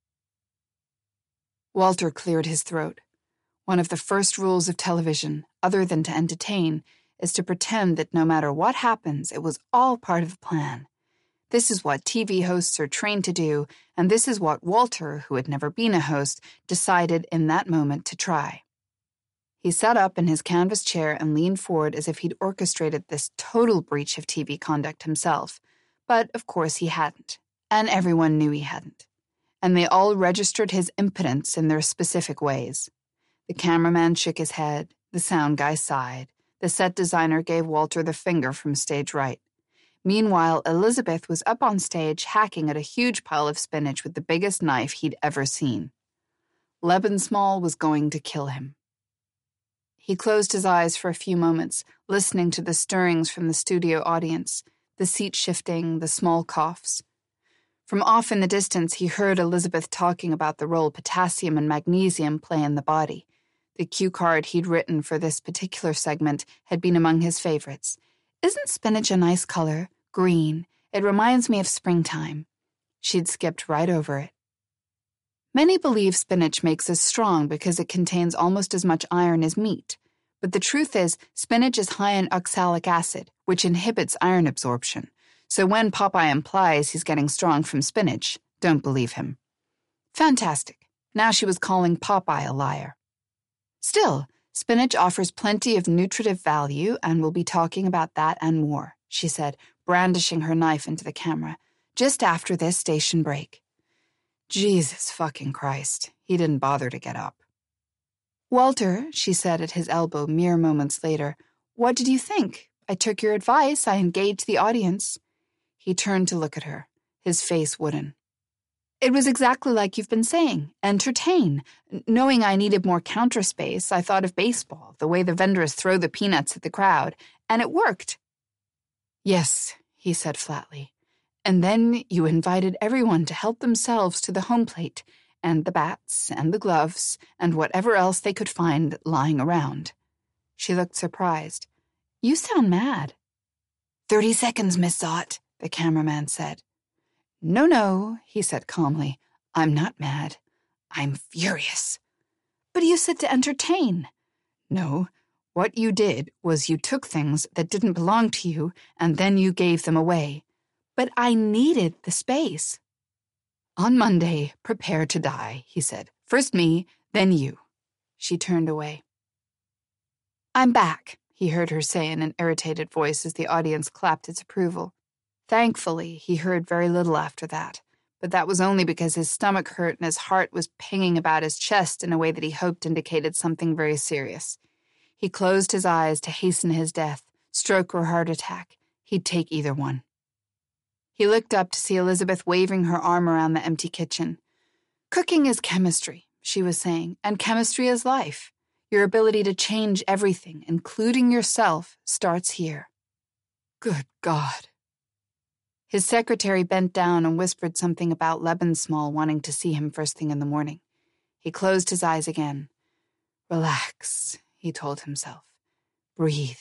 Walter cleared his throat. One of the first rules of television, other than to entertain, is to pretend that no matter what happens, it was all part of the plan. This is what T V hosts are trained to do, and this is what Walter, who had never been a host, decided in that moment to try. He sat up in his canvas chair and leaned forward as if he'd orchestrated this total breach of T V conduct himself. But, of course, he hadn't, and everyone knew he hadn't. And they all registered his impotence in their specific ways. The cameraman shook his head, the sound guy sighed, the set designer gave Walter the finger from stage right. Meanwhile, Elizabeth was up on stage hacking at a huge pile of spinach with the biggest knife he'd ever seen. Lebensmall was going to kill him. He closed his eyes for a few moments, listening to the stirrings from the studio audience, the seat shifting, the small coughs. From off in the distance, he heard Elizabeth talking about the role potassium and magnesium play in the body. The cue card he'd written for this particular segment had been among his favorites. Isn't spinach a nice color? Green. It reminds me of springtime. She'd skipped right over it. Many believe spinach makes us strong because it contains almost as much iron as meat. But the truth is, spinach is high in oxalic acid, which inhibits iron absorption. So when Popeye implies he's getting strong from spinach, Don't believe him. Fantastic. Now she was calling Popeye a liar. Still, spinach offers plenty of nutritive value, and we'll be talking about that and more, she said, brandishing her knife into the camera, just after this station break. Jesus fucking Christ. He didn't bother to get up. Walter, she said at his elbow mere moments later, what did you think? I took your advice. I engaged the audience. He turned to look at her, his face wooden. It was exactly like you've been saying. Entertain. Knowing I needed more counter space, I thought of baseball, the way the vendors throw the peanuts at the crowd, and it worked. Yes, he said flatly. And then you invited everyone to help themselves to the home plate, and the bats, and the gloves, and whatever else they could find lying around. She looked surprised. You sound mad. Thirty seconds, Miss Zott, the cameraman said. No, no, he said calmly. I'm not mad. I'm furious. But you said to entertain. No, what you did was you took things that didn't belong to you, and then you gave them away. But I needed the space. On Monday, prepare to die, he said. First me, then you. She turned away. I'm back, he heard her say in an irritated voice as the audience clapped its approval. Thankfully, he heard very little after that, but that was only because his stomach hurt and his heart was pinging about his chest in a way that he hoped indicated something very serious. He closed his eyes to hasten his death, stroke or heart attack. He'd take either one. He looked up to see Elizabeth waving her arm around the empty kitchen. Cooking is chemistry, she was saying, and chemistry is life. Your ability to change everything, including yourself, starts here. Good God. His secretary bent down and whispered something about Lebensmall wanting to see him first thing in the morning. He closed his eyes again. Relax, he told himself. Breathe.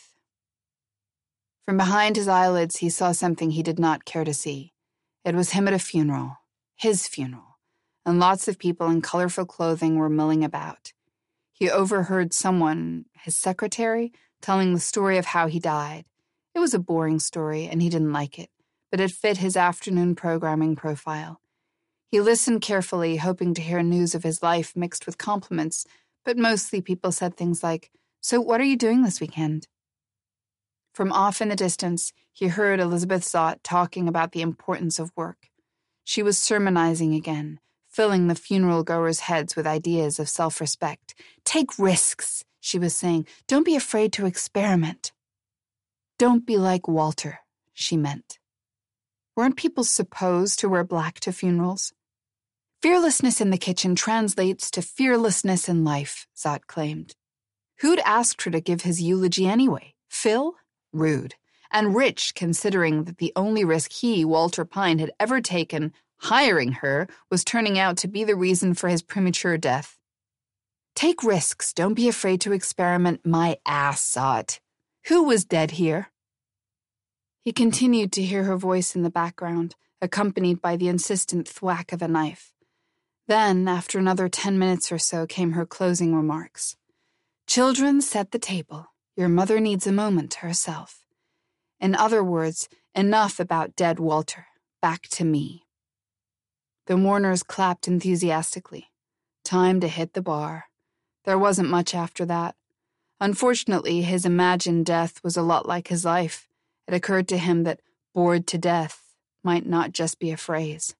From behind his eyelids, he saw something he did not care to see. It was him at a funeral, his funeral, and lots of people in colorful clothing were milling about. He overheard someone, his secretary, telling the story of how he died. It was a boring story, and he didn't like it, but it fit his afternoon programming profile. He listened carefully, hoping to hear news of his life mixed with compliments, but mostly people said things like, So what are you doing this weekend? From off in the distance, he heard Elizabeth Zott talking about the importance of work. She was sermonizing again, filling the funeral-goers' heads with ideas of self-respect. Take risks, she was saying. Don't be afraid to experiment. Don't be like Walter, she meant. Weren't people supposed to wear black to funerals? Fearlessness in the kitchen translates to fearlessness in life, Zott claimed. Who'd asked her to give his eulogy anyway? Phil? Rude. And rich, considering that the only risk he, Walter Pine, had ever taken, hiring her, was turning out to be the reason for his premature death. Take risks. Don't be afraid to experiment. My ass, Zott. Who was dead here? He continued to hear her voice in the background, accompanied by the insistent thwack of a knife. Then, after another ten minutes or so, came her closing remarks. Children, set the table. Your mother needs a moment to herself. In other words, enough about dead Walter. Back to me. The mourners clapped enthusiastically. Time to hit the bar. There wasn't much after that. Unfortunately, his imagined death was a lot like his life. It occurred to him that bored to death might not just be a phrase.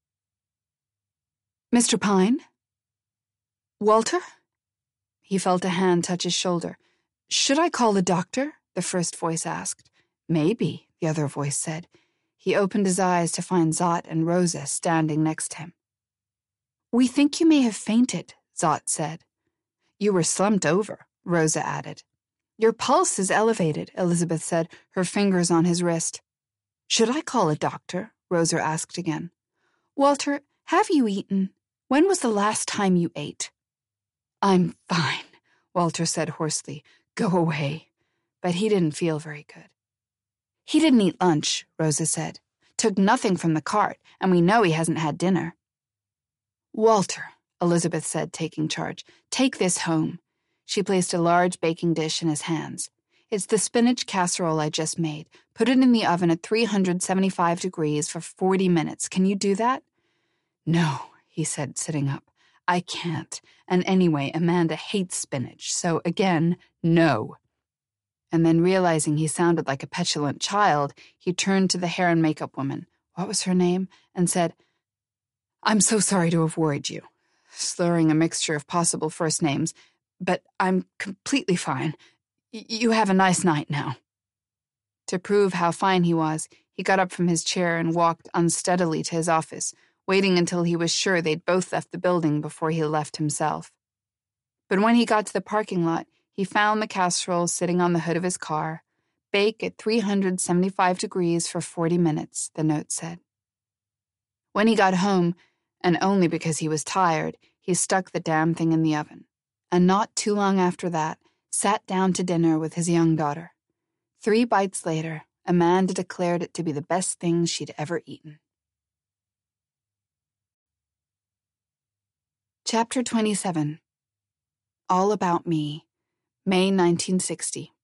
Mister Pine? Walter? He felt a hand touch his shoulder. Should I call the doctor? The first voice asked. Maybe, the other voice said. He opened his eyes to find Zott and Rosa standing next to him. We think you may have fainted, Zott said. You were slumped over, Rosa added. Your pulse is elevated, Elizabeth said, her fingers on his wrist. Should I call a doctor? Rosa asked again. Walter, have you eaten? When was the last time you ate? I'm fine, Walter said hoarsely. Go away. But he didn't feel very good. He didn't eat lunch, Rosa said. Took nothing from the cart, and we know he hasn't had dinner. Walter, Elizabeth said, taking charge, take this home. She placed a large baking dish in his hands. It's the spinach casserole I just made. Put it in the oven at three hundred seventy-five degrees for forty minutes. Can you do that? No, he said, sitting up. I can't. And anyway, Amanda hates spinach, so again, no. And then realizing he sounded like a petulant child, he turned to the hair and makeup woman, what was her name, and said, I'm so sorry to have worried you, slurring a mixture of possible first names, but I'm completely fine. Y- you have a nice night now. To prove how fine he was, he got up from his chair and walked unsteadily to his office, waiting until he was sure they'd both left the building before he left himself. But when he got to the parking lot, he found the casserole sitting on the hood of his car. Bake at three hundred seventy-five degrees for forty minutes, the note said. When he got home, and only because he was tired, he stuck the damn thing in the oven. And not too long after that, sat down to dinner with his young daughter. Three bites later, Amanda declared it to be the best thing she'd ever eaten. Chapter twenty-seven. All About Me, May nineteen sixty.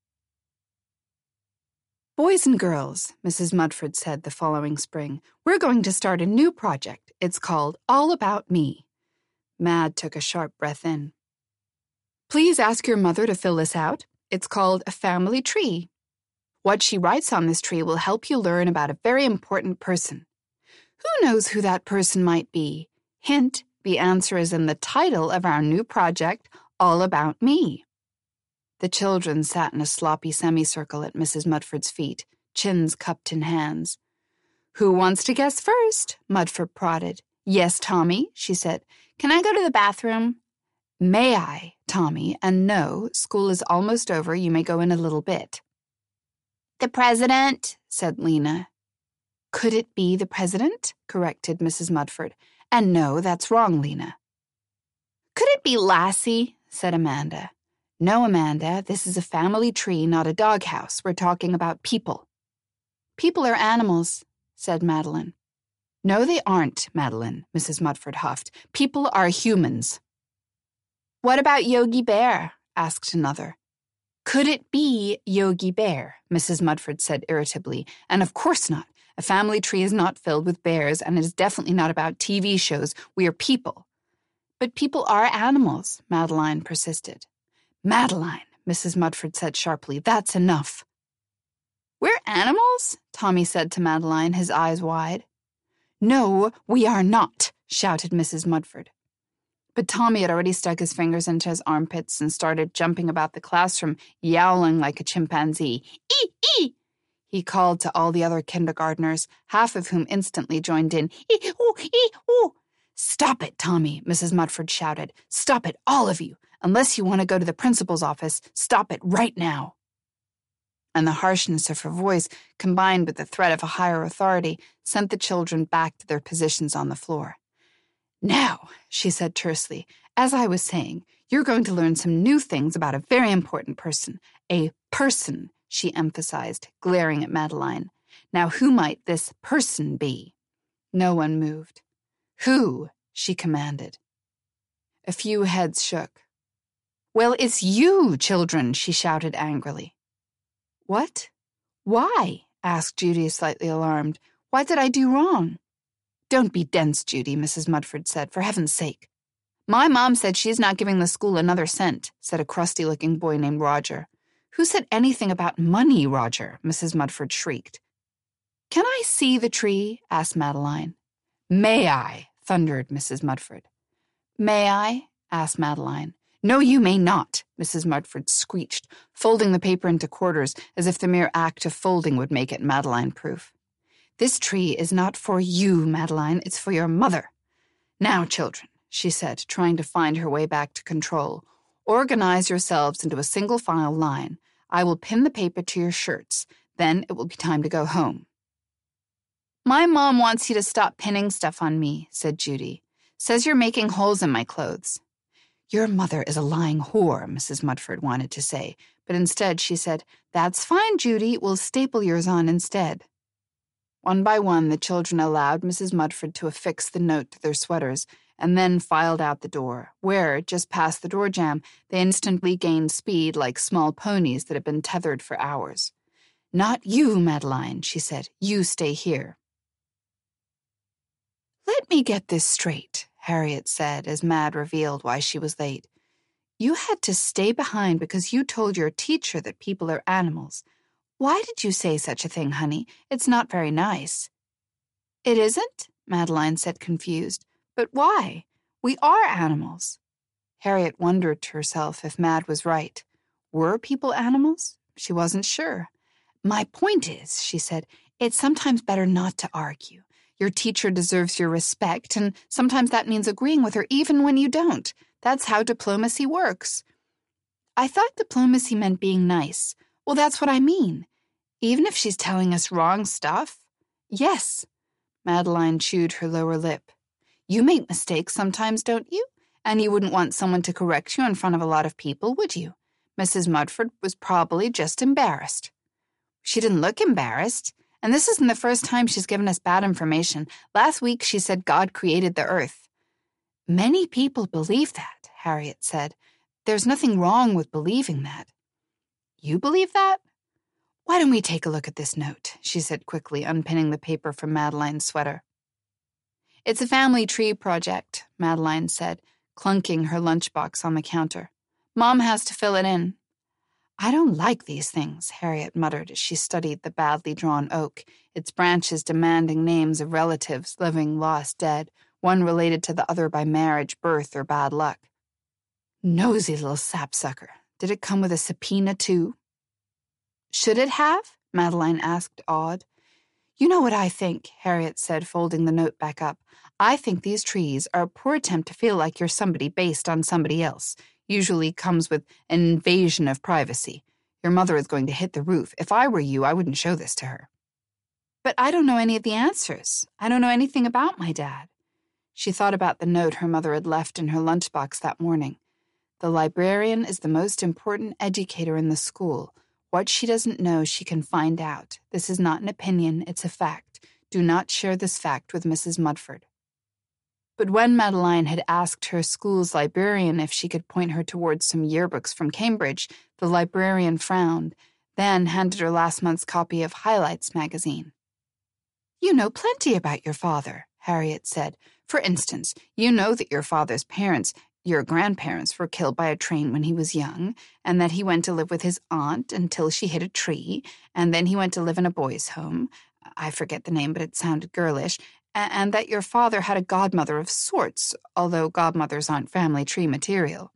Boys and girls, Missus Mudford said the following spring, we're going to start a new project. It's called All About Me. Mad took a sharp breath in. Please ask your mother to fill this out. It's called a family tree. What she writes on this tree will help you learn about a very important person. Who knows who that person might be? Hint, the answer is in the title of our new project, All About Me. The children sat in a sloppy semicircle at Missus Mudford's feet, chins cupped in hands. Who wants to guess first? Mudford prodded. Yes, Tommy, she said. Can I go to the bathroom? May I, Tommy, and no, school is almost over, you may go in a little bit. The president, said Lena. Could it be the president? Corrected Missus Mudford. And no, that's wrong, Lena. Could it be Lassie? Said Amanda. No, Amanda, this is a family tree, not a doghouse. We're talking about people. People are animals, said Madeline. No, they aren't, Madeline, Missus Mudford huffed. People are humans. What about Yogi Bear? Asked another. Could it be Yogi Bear? Missus Mudford said irritably. And of course not. A family tree is not filled with bears, and it is definitely not about T V shows. We are people. But people are animals, Madeline persisted. Madeline, Missus Mudford said sharply, that's enough. We're animals? Tommy said to Madeline, his eyes wide. No, we are not, shouted Missus Mudford. But Tommy had already stuck his fingers into his armpits and started jumping about the classroom, yowling like a chimpanzee. Ee, ee! He called to all the other kindergartners, half of whom instantly joined in. Ee, ooh, ee, ooh. Stop it, Tommy, Missus Mudford shouted. Stop it, all of you. Unless you want to go to the principal's office, stop it right now. And the harshness of her voice, combined with the threat of a higher authority, sent the children back to their positions on the floor. Now, she said tersely, as I was saying, you're going to learn some new things about a very important person. A person, she emphasized, glaring at Madeline. Now, who might this person be? No one moved. Who? She commanded. A few heads shook. Well, it's you, children, she shouted angrily. What? Why? Asked Judy, slightly alarmed. What did I do wrong? Don't be dense, Judy, Missus Mudford said, for heaven's sake. My mom said she's not giving the school another cent, said a crusty-looking boy named Roger. Who said anything about money, Roger? Missus Mudford shrieked. Can I see the tree? Asked Madeline. May I? Thundered Missus Mudford. May I? Asked Madeline. No, you may not, Missus Mudford screeched, folding the paper into quarters as if the mere act of folding would make it Madeline-proof. This tree is not for you, Madeline, it's for your mother. Now, children, she said, trying to find her way back to control, organize yourselves into a single-file line. I will pin the paper to your shirts. Then it will be time to go home. My mom wants you to stop pinning stuff on me, said Judy. Says you're making holes in my clothes. Your mother is a lying whore, Missus Mudford wanted to say, but instead she said, That's fine, Judy, we'll staple yours on instead. One by one, the children allowed Missus Mudford to affix the note to their sweaters, and then filed out the door, where, just past the door jamb, they instantly gained speed like small ponies that had been tethered for hours. Not you, Madeline, she said. You stay here. Let me get this straight, Harriet said as Mad revealed why she was late. You had to stay behind because you told your teacher that people are animals. Why did you say such a thing, honey? It's not very nice. It isn't? Madeline said, confused. But why? We are animals. Harriet wondered to herself if Mad was right. Were people animals? She wasn't sure. My point is, she said, it's sometimes better not to argue. Your teacher deserves your respect, and sometimes that means agreeing with her even when you don't. That's how diplomacy works. I thought diplomacy meant being nice. Well, that's what I mean. Even if she's telling us wrong stuff. Yes. Madeline chewed her lower lip. You make mistakes sometimes, don't you? And you wouldn't want someone to correct you in front of a lot of people, would you? Missus Mudford was probably just embarrassed. She didn't look embarrassed. And this isn't the first time she's given us bad information. Last week she said God created the earth. Many people believe that, Harriet said. There's nothing wrong with believing that. You believe that? Why don't we take a look at this note, she said quickly, unpinning the paper from Madeline's sweater. It's a family tree project, Madeline said, clunking her lunchbox on the counter. Mom has to fill it in. I don't like these things, Harriet muttered as she studied the badly drawn oak, its branches demanding names of relatives, living, lost, dead, one related to the other by marriage, birth, or bad luck. Nosy little sapsucker. Did it come with a subpoena, too? Should it have? Madeline asked, awed. You know what I think, Harriet said, folding the note back up. I think these trees are a poor attempt to feel like you're somebody based on somebody else. Usually comes with an invasion of privacy. Your mother is going to hit the roof. If I were you, I wouldn't show this to her. But I don't know any of the answers. I don't know anything about my dad. She thought about the note her mother had left in her lunchbox that morning. The librarian is the most important educator in the school. What she doesn't know, she can find out. This is not an opinion, it's a fact. Do not share this fact with Missus Mudford. But when Madeline had asked her school's librarian if she could point her towards some yearbooks from Cambridge, the librarian frowned, then handed her last month's copy of Highlights magazine. You know plenty about your father, Harriet said. For instance, you know that your father's parents, your grandparents, were killed by a train when he was young, and that he went to live with his aunt until she hit a tree, and then he went to live in a boys' home. I forget the name, but it sounded girlish. And that your father had a godmother of sorts, although godmothers aren't family tree material.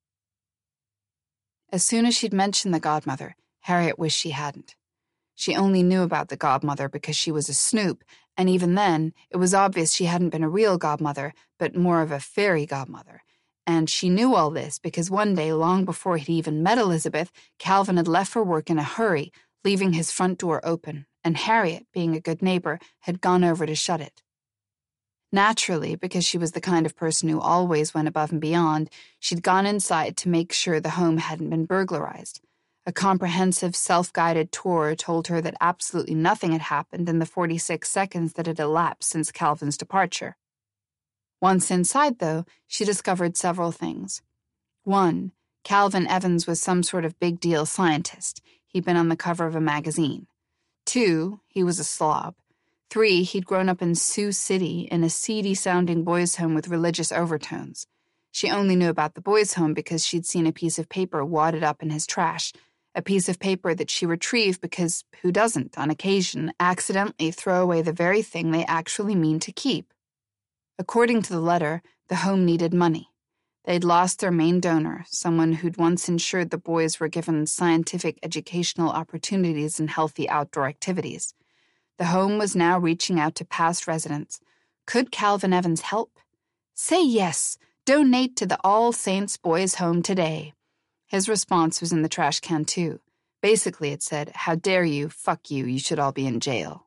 As soon as she'd mentioned the godmother, Harriet wished she hadn't. She only knew about the godmother because she was a snoop, and even then, it was obvious she hadn't been a real godmother, but more of a fairy godmother. And she knew all this because one day, long before he'd even met Elizabeth, Calvin had left for work in a hurry, leaving his front door open, and Harriet, being a good neighbor, had gone over to shut it. Naturally, because she was the kind of person who always went above and beyond, she'd gone inside to make sure the home hadn't been burglarized. A comprehensive, self-guided tour told her that absolutely nothing had happened in the forty-six seconds that had elapsed since Calvin's departure. Once inside, though, she discovered several things. One, Calvin Evans was some sort of big-deal scientist. He'd been on the cover of a magazine. Two, he was a slob. Three, he'd grown up in Sioux City in a seedy-sounding boys' home with religious overtones. She only knew about the boys' home because she'd seen a piece of paper wadded up in his trash, a piece of paper that she retrieved because who doesn't, on occasion, accidentally throw away the very thing they actually mean to keep? According to the letter, the home needed money. They'd lost their main donor, someone who'd once ensured the boys were given scientific educational opportunities and healthy outdoor activities. The home was now reaching out to past residents. Could Calvin Evans help? Say yes. Donate to the All Saints Boys' Home today. His response was in the trash can, too. Basically, it said, how dare you, fuck you, you should all be in jail.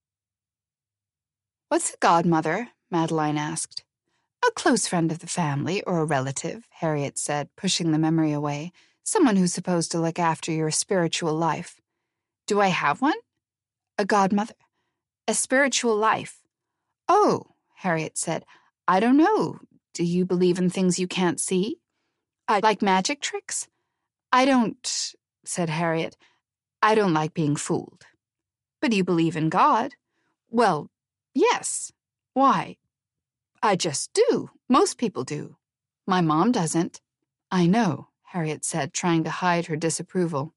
What's a godmother? Madeline asked. A close friend of the family, or a relative, Harriet said, pushing the memory away. Someone who's supposed to look after your spiritual life. Do I have one? A godmother? A spiritual life? Oh, Harriet said, I don't know. Do you believe in things you can't see? I like magic tricks? I don't, said Harriet. I don't like being fooled. But you believe in God? Well, yes. Why? I just do. Most people do. My mom doesn't. I know, Harriet said, trying to hide her disapproval.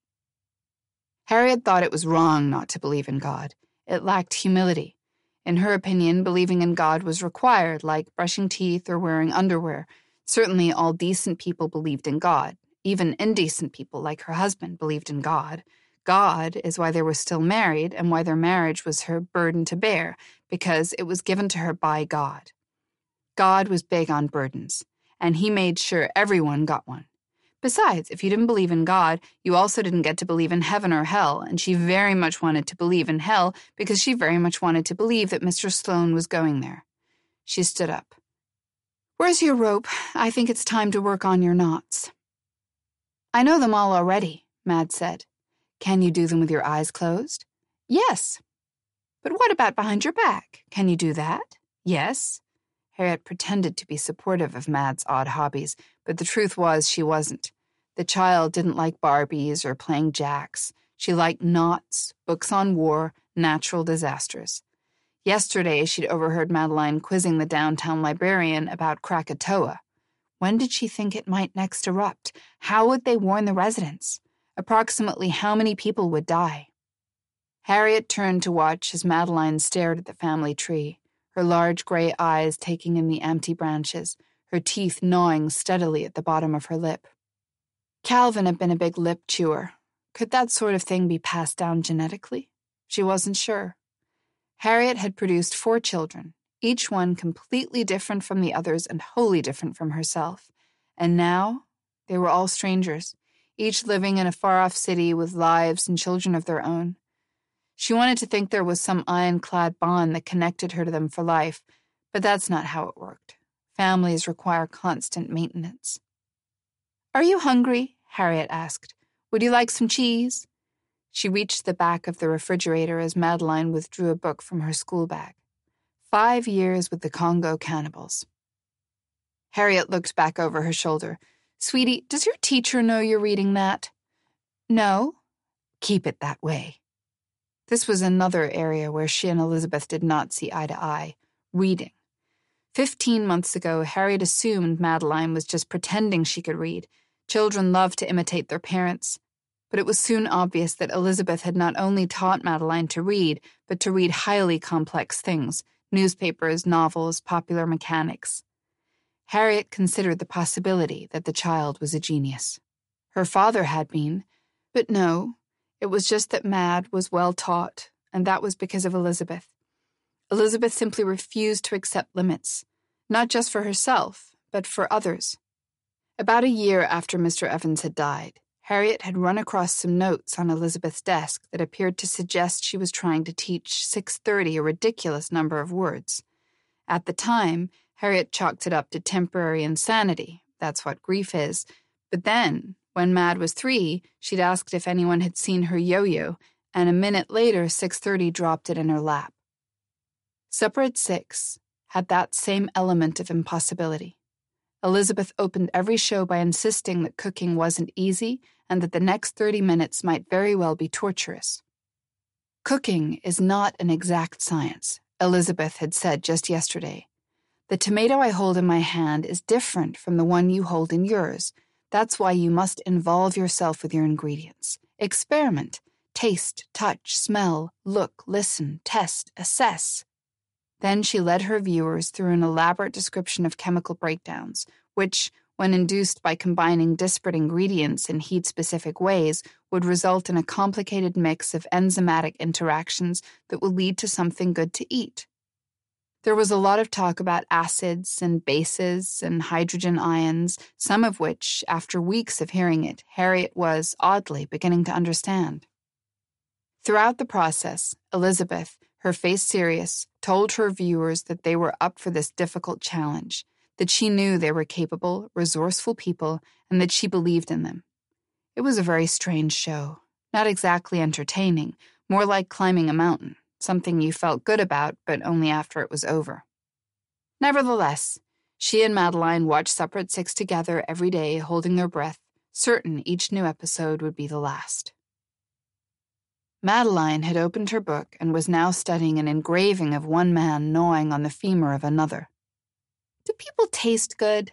Harriet thought it was wrong not to believe in God. It lacked humility. In her opinion, believing in God was required, like brushing teeth or wearing underwear. Certainly all decent people believed in God. Even indecent people, like her husband, believed in God. God is why they were still married and why their marriage was her burden to bear, because it was given to her by God. God was big on burdens, and he made sure everyone got one. Besides, if you didn't believe in God, you also didn't get to believe in heaven or hell, and she very much wanted to believe in hell because she very much wanted to believe that Mister Sloane was going there. She stood up. Where's your rope? I think it's time to work on your knots. I know them all already, Mad said. Can you do them with your eyes closed? Yes. But what about behind your back? Can you do that? Yes. Harriet pretended to be supportive of Mad's odd hobbies, but the truth was she wasn't. The child didn't like Barbies or playing jacks. She liked knots, books on war, natural disasters. Yesterday, she'd overheard Madeline quizzing the downtown librarian about Krakatoa. When did she think it might next erupt? How would they warn the residents? Approximately how many people would die? Harriet turned to watch as Madeline stared at the family tree, her large gray eyes taking in the empty branches, her teeth gnawing steadily at the bottom of her lip. Calvin had been a big lip chewer. Could that sort of thing be passed down genetically? She wasn't sure. Harriet had produced four children, each one completely different from the others and wholly different from herself. And now, they were all strangers, each living in a far-off city with lives and children of their own. She wanted to think there was some ironclad bond that connected her to them for life, but that's not how it worked. Families require constant maintenance. Are you hungry? Harriet asked. Would you like some cheese? She reached the back of the refrigerator as Madeline withdrew a book from her school bag. Five Years with the Congo Cannibals. Harriet looked back over her shoulder. Sweetie, does your teacher know you're reading that? No. Keep it that way. This was another area where she and Elizabeth did not see eye to eye. Reading. Fifteen months ago, Harriet assumed Madeline was just pretending she could read. Children love to imitate their parents. But it was soon obvious that Elizabeth had not only taught Madeline to read, but to read highly complex things, newspapers, novels, popular mechanics. Harriet considered the possibility that the child was a genius. Her father had been, but no, it was just that Mad was well taught, and that was because of Elizabeth. Elizabeth simply refused to accept limits, not just for herself, but for others. About a year after Mister Evans had died, Harriet had run across some notes on Elizabeth's desk that appeared to suggest she was trying to teach six thirty a ridiculous number of words. At the time, Harriet chalked it up to temporary insanity. That's what grief is. But then, when Mad was three, she'd asked if anyone had seen her yo-yo, and a minute later, six thirty dropped it in her lap. Supper at six had that same element of impossibility. Elizabeth opened every show by insisting that cooking wasn't easy and that the next thirty minutes might very well be torturous. Cooking is not an exact science, Elizabeth had said just yesterday. The tomato I hold in my hand is different from the one you hold in yours. That's why you must involve yourself with your ingredients. Experiment. Taste, touch, smell, look, listen, test, assess. Then she led her viewers through an elaborate description of chemical breakdowns, which, when induced by combining disparate ingredients in heat-specific ways, would result in a complicated mix of enzymatic interactions that will lead to something good to eat. There was a lot of talk about acids and bases and hydrogen ions, some of which, after weeks of hearing it, Harriet was, oddly, beginning to understand. Throughout the process, Elizabeth, her face serious, told her viewers that they were up for this difficult challenge, that she knew they were capable, resourceful people, and that she believed in them. It was a very strange show, not exactly entertaining, more like climbing a mountain, something you felt good about, but only after it was over. Nevertheless, she and Madeline watched Supper at Six together every day, holding their breath, certain each new episode would be the last. Madeline had opened her book and was now studying an engraving of one man gnawing on the femur of another. Do people taste good?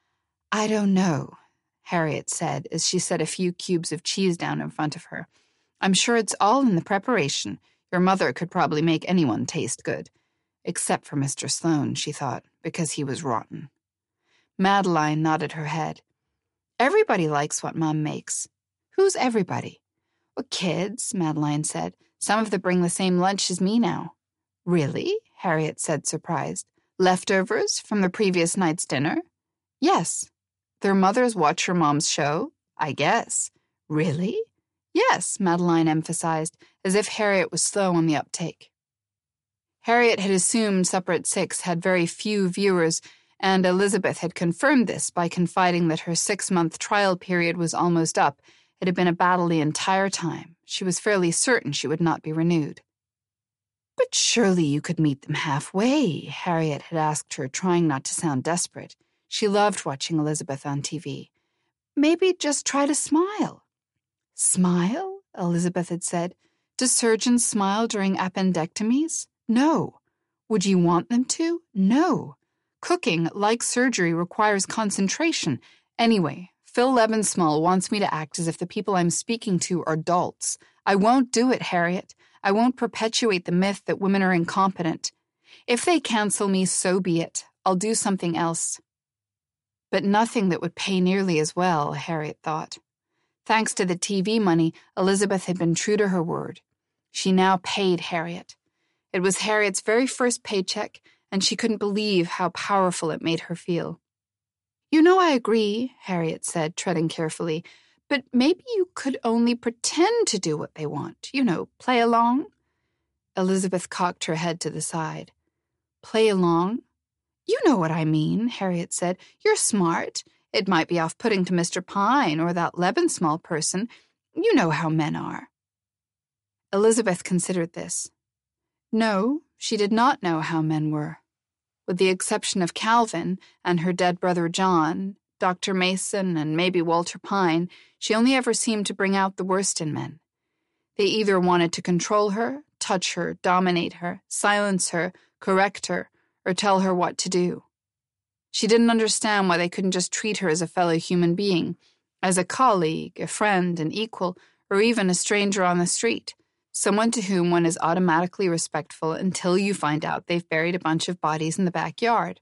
I don't know, Harriet said as she set a few cubes of cheese down in front of her. I'm sure it's all in the preparation. Your mother could probably make anyone taste good. Except for Mister Sloane, she thought, because he was rotten. Madeline nodded her head. Everybody likes what Mom makes. Who's everybody? Well, kids, Madeline said. Some of them bring the same lunch as me now. Really? Harriet said, surprised. Leftovers from the previous night's dinner? Yes. Their mothers watch your mom's show? I guess. Really? Yes, Madeline emphasized, as if Harriet was slow on the uptake. Harriet had assumed Supper at Six had very few viewers, and Elizabeth had confirmed this by confiding that her six-month trial period was almost up. It had been a battle the entire time. She was fairly certain she would not be renewed. But surely you could meet them halfway, Harriet had asked her, trying not to sound desperate. She loved watching Elizabeth on T V. Maybe just try to smile. Smile? Elizabeth had said. Do surgeons smile during appendectomies? No. Would you want them to? No. Cooking, like surgery, requires concentration. Anyway, Phil Lebensmall wants me to act as if the people I'm speaking to are dolts. I won't do it, Harriet. I won't perpetuate the myth that women are incompetent. If they cancel me, so be it. I'll do something else. But nothing that would pay nearly as well, Harriet thought. Thanks to the T V money, Elizabeth had been true to her word. She now paid Harriet. It was Harriet's very first paycheck, and she couldn't believe how powerful it made her feel. You know I agree, Harriet said, treading carefully, but maybe you could only pretend to do what they want. You know, play along. Elizabeth cocked her head to the side. Play along? You know what I mean, Harriet said. You're smart. It might be off-putting to Mister Pine or that Lebensmall person. You know how men are. Elizabeth considered this. No, she did not know how men were. With the exception of Calvin and her dead brother John, Doctor Mason, and maybe Walter Pine, she only ever seemed to bring out the worst in men. They either wanted to control her, touch her, dominate her, silence her, correct her, or tell her what to do. She didn't understand why they couldn't just treat her as a fellow human being, as a colleague, a friend, an equal, or even a stranger on the street, someone to whom one is automatically respectful until you find out they've buried a bunch of bodies in the backyard.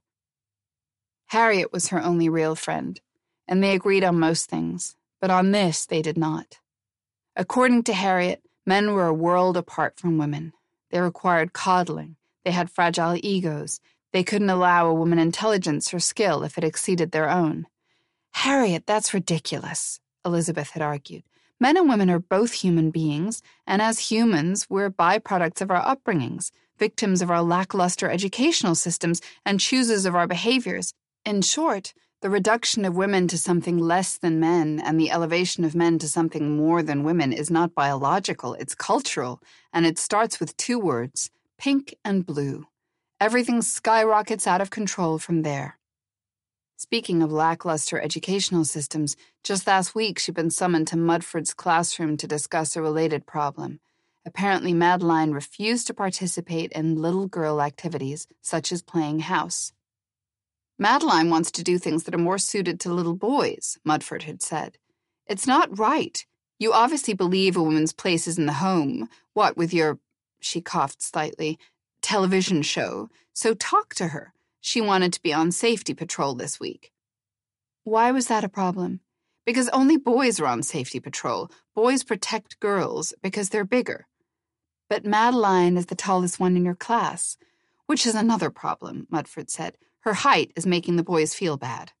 Harriet was her only real friend, and they agreed on most things, but on this they did not. According to Harriet, men were a world apart from women. They required coddling. They had fragile egos. They couldn't allow a woman intelligence or skill if it exceeded their own. Harriet, that's ridiculous, Elizabeth had argued. Men and women are both human beings, and as humans, we're byproducts of our upbringings, victims of our lackluster educational systems, and choosers of our behaviors. In short, the reduction of women to something less than men and the elevation of men to something more than women is not biological, it's cultural, and it starts with two words, pink and blue. Everything skyrockets out of control from there. Speaking of lackluster educational systems, just last week she'd been summoned to Mudford's classroom to discuss a related problem. Apparently Madeline refused to participate in little girl activities, such as playing house. Madeline wants to do things that are more suited to little boys, Mudford had said. It's not right. You obviously believe a woman's place is in the home. What with your, she coughed slightly, television show. So talk to her. She wanted to be on safety patrol this week. Why was that a problem? Because only boys are on safety patrol. Boys protect girls because they're bigger. But Madeline is the tallest one in your class, which is another problem, Mudford said. Her height is making the boys feel bad.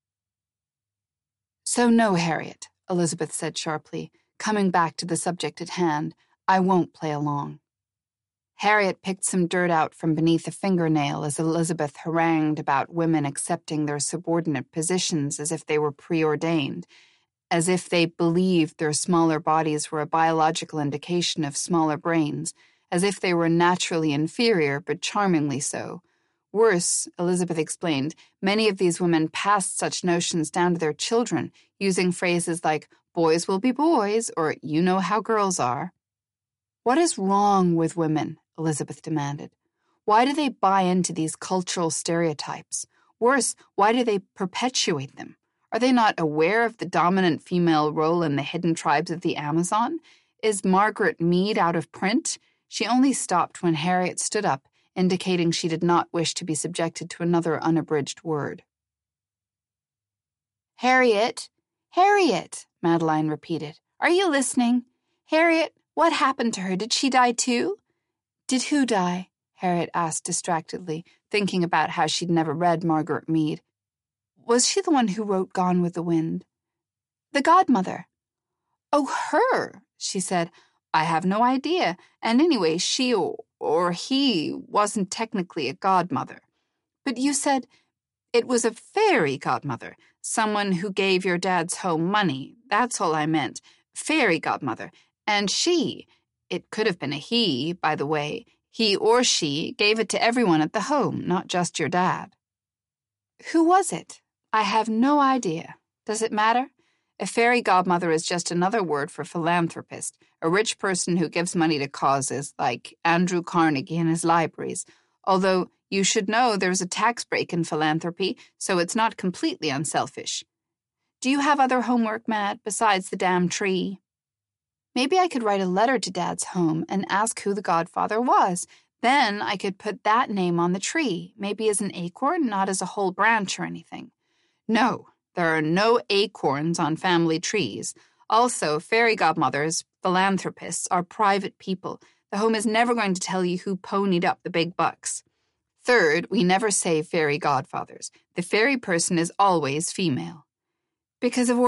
So no, Harriet, Elizabeth said sharply, coming back to the subject at hand. I won't play along. Harriet picked some dirt out from beneath a fingernail as Elizabeth harangued about women accepting their subordinate positions as if they were preordained, as if they believed their smaller bodies were a biological indication of smaller brains, as if they were naturally inferior but charmingly so. Worse, Elizabeth explained, many of these women passed such notions down to their children, using phrases like, boys will be boys, or you know how girls are. What is wrong with women? Elizabeth demanded. Why do they buy into these cultural stereotypes? Worse, why do they perpetuate them? Are they not aware of the dominant female role in the hidden tribes of the Amazon? Is Margaret Mead out of print? She only stopped when Harriet stood up, indicating she did not wish to be subjected to another unabridged word. Harriet, Harriet, Madeline repeated. Are you listening? Harriet, what happened to her? Did she die too? Did who die? Harriet asked distractedly, thinking about how she'd never read Margaret Mead. Was she the one who wrote Gone with the Wind? The godmother. Oh, her, she said. I have no idea. And anyway, she or, or he wasn't technically a godmother. But you said it was a fairy godmother, someone who gave your dad's home money. That's all I meant. Fairy godmother. And she, it could have been a he, by the way, he or she gave it to everyone at the home, not just your dad. Who was it? I have no idea. Does it matter? A fairy godmother is just another word for philanthropist, a rich person who gives money to causes like Andrew Carnegie and his libraries, although you should know there's a tax break in philanthropy, so it's not completely unselfish. Do you have other homework, Mad, besides the damn tree? Maybe I could write a letter to Dad's home and ask who the godfather was. Then I could put that name on the tree, maybe as an acorn, not as a whole branch or anything. No, there are no acorns on family trees. Also, fairy godmothers, philanthropists, are private people. The home is never going to tell you who ponied up the big bucks. Third, we never say fairy godfathers. The fairy person is always female. Because of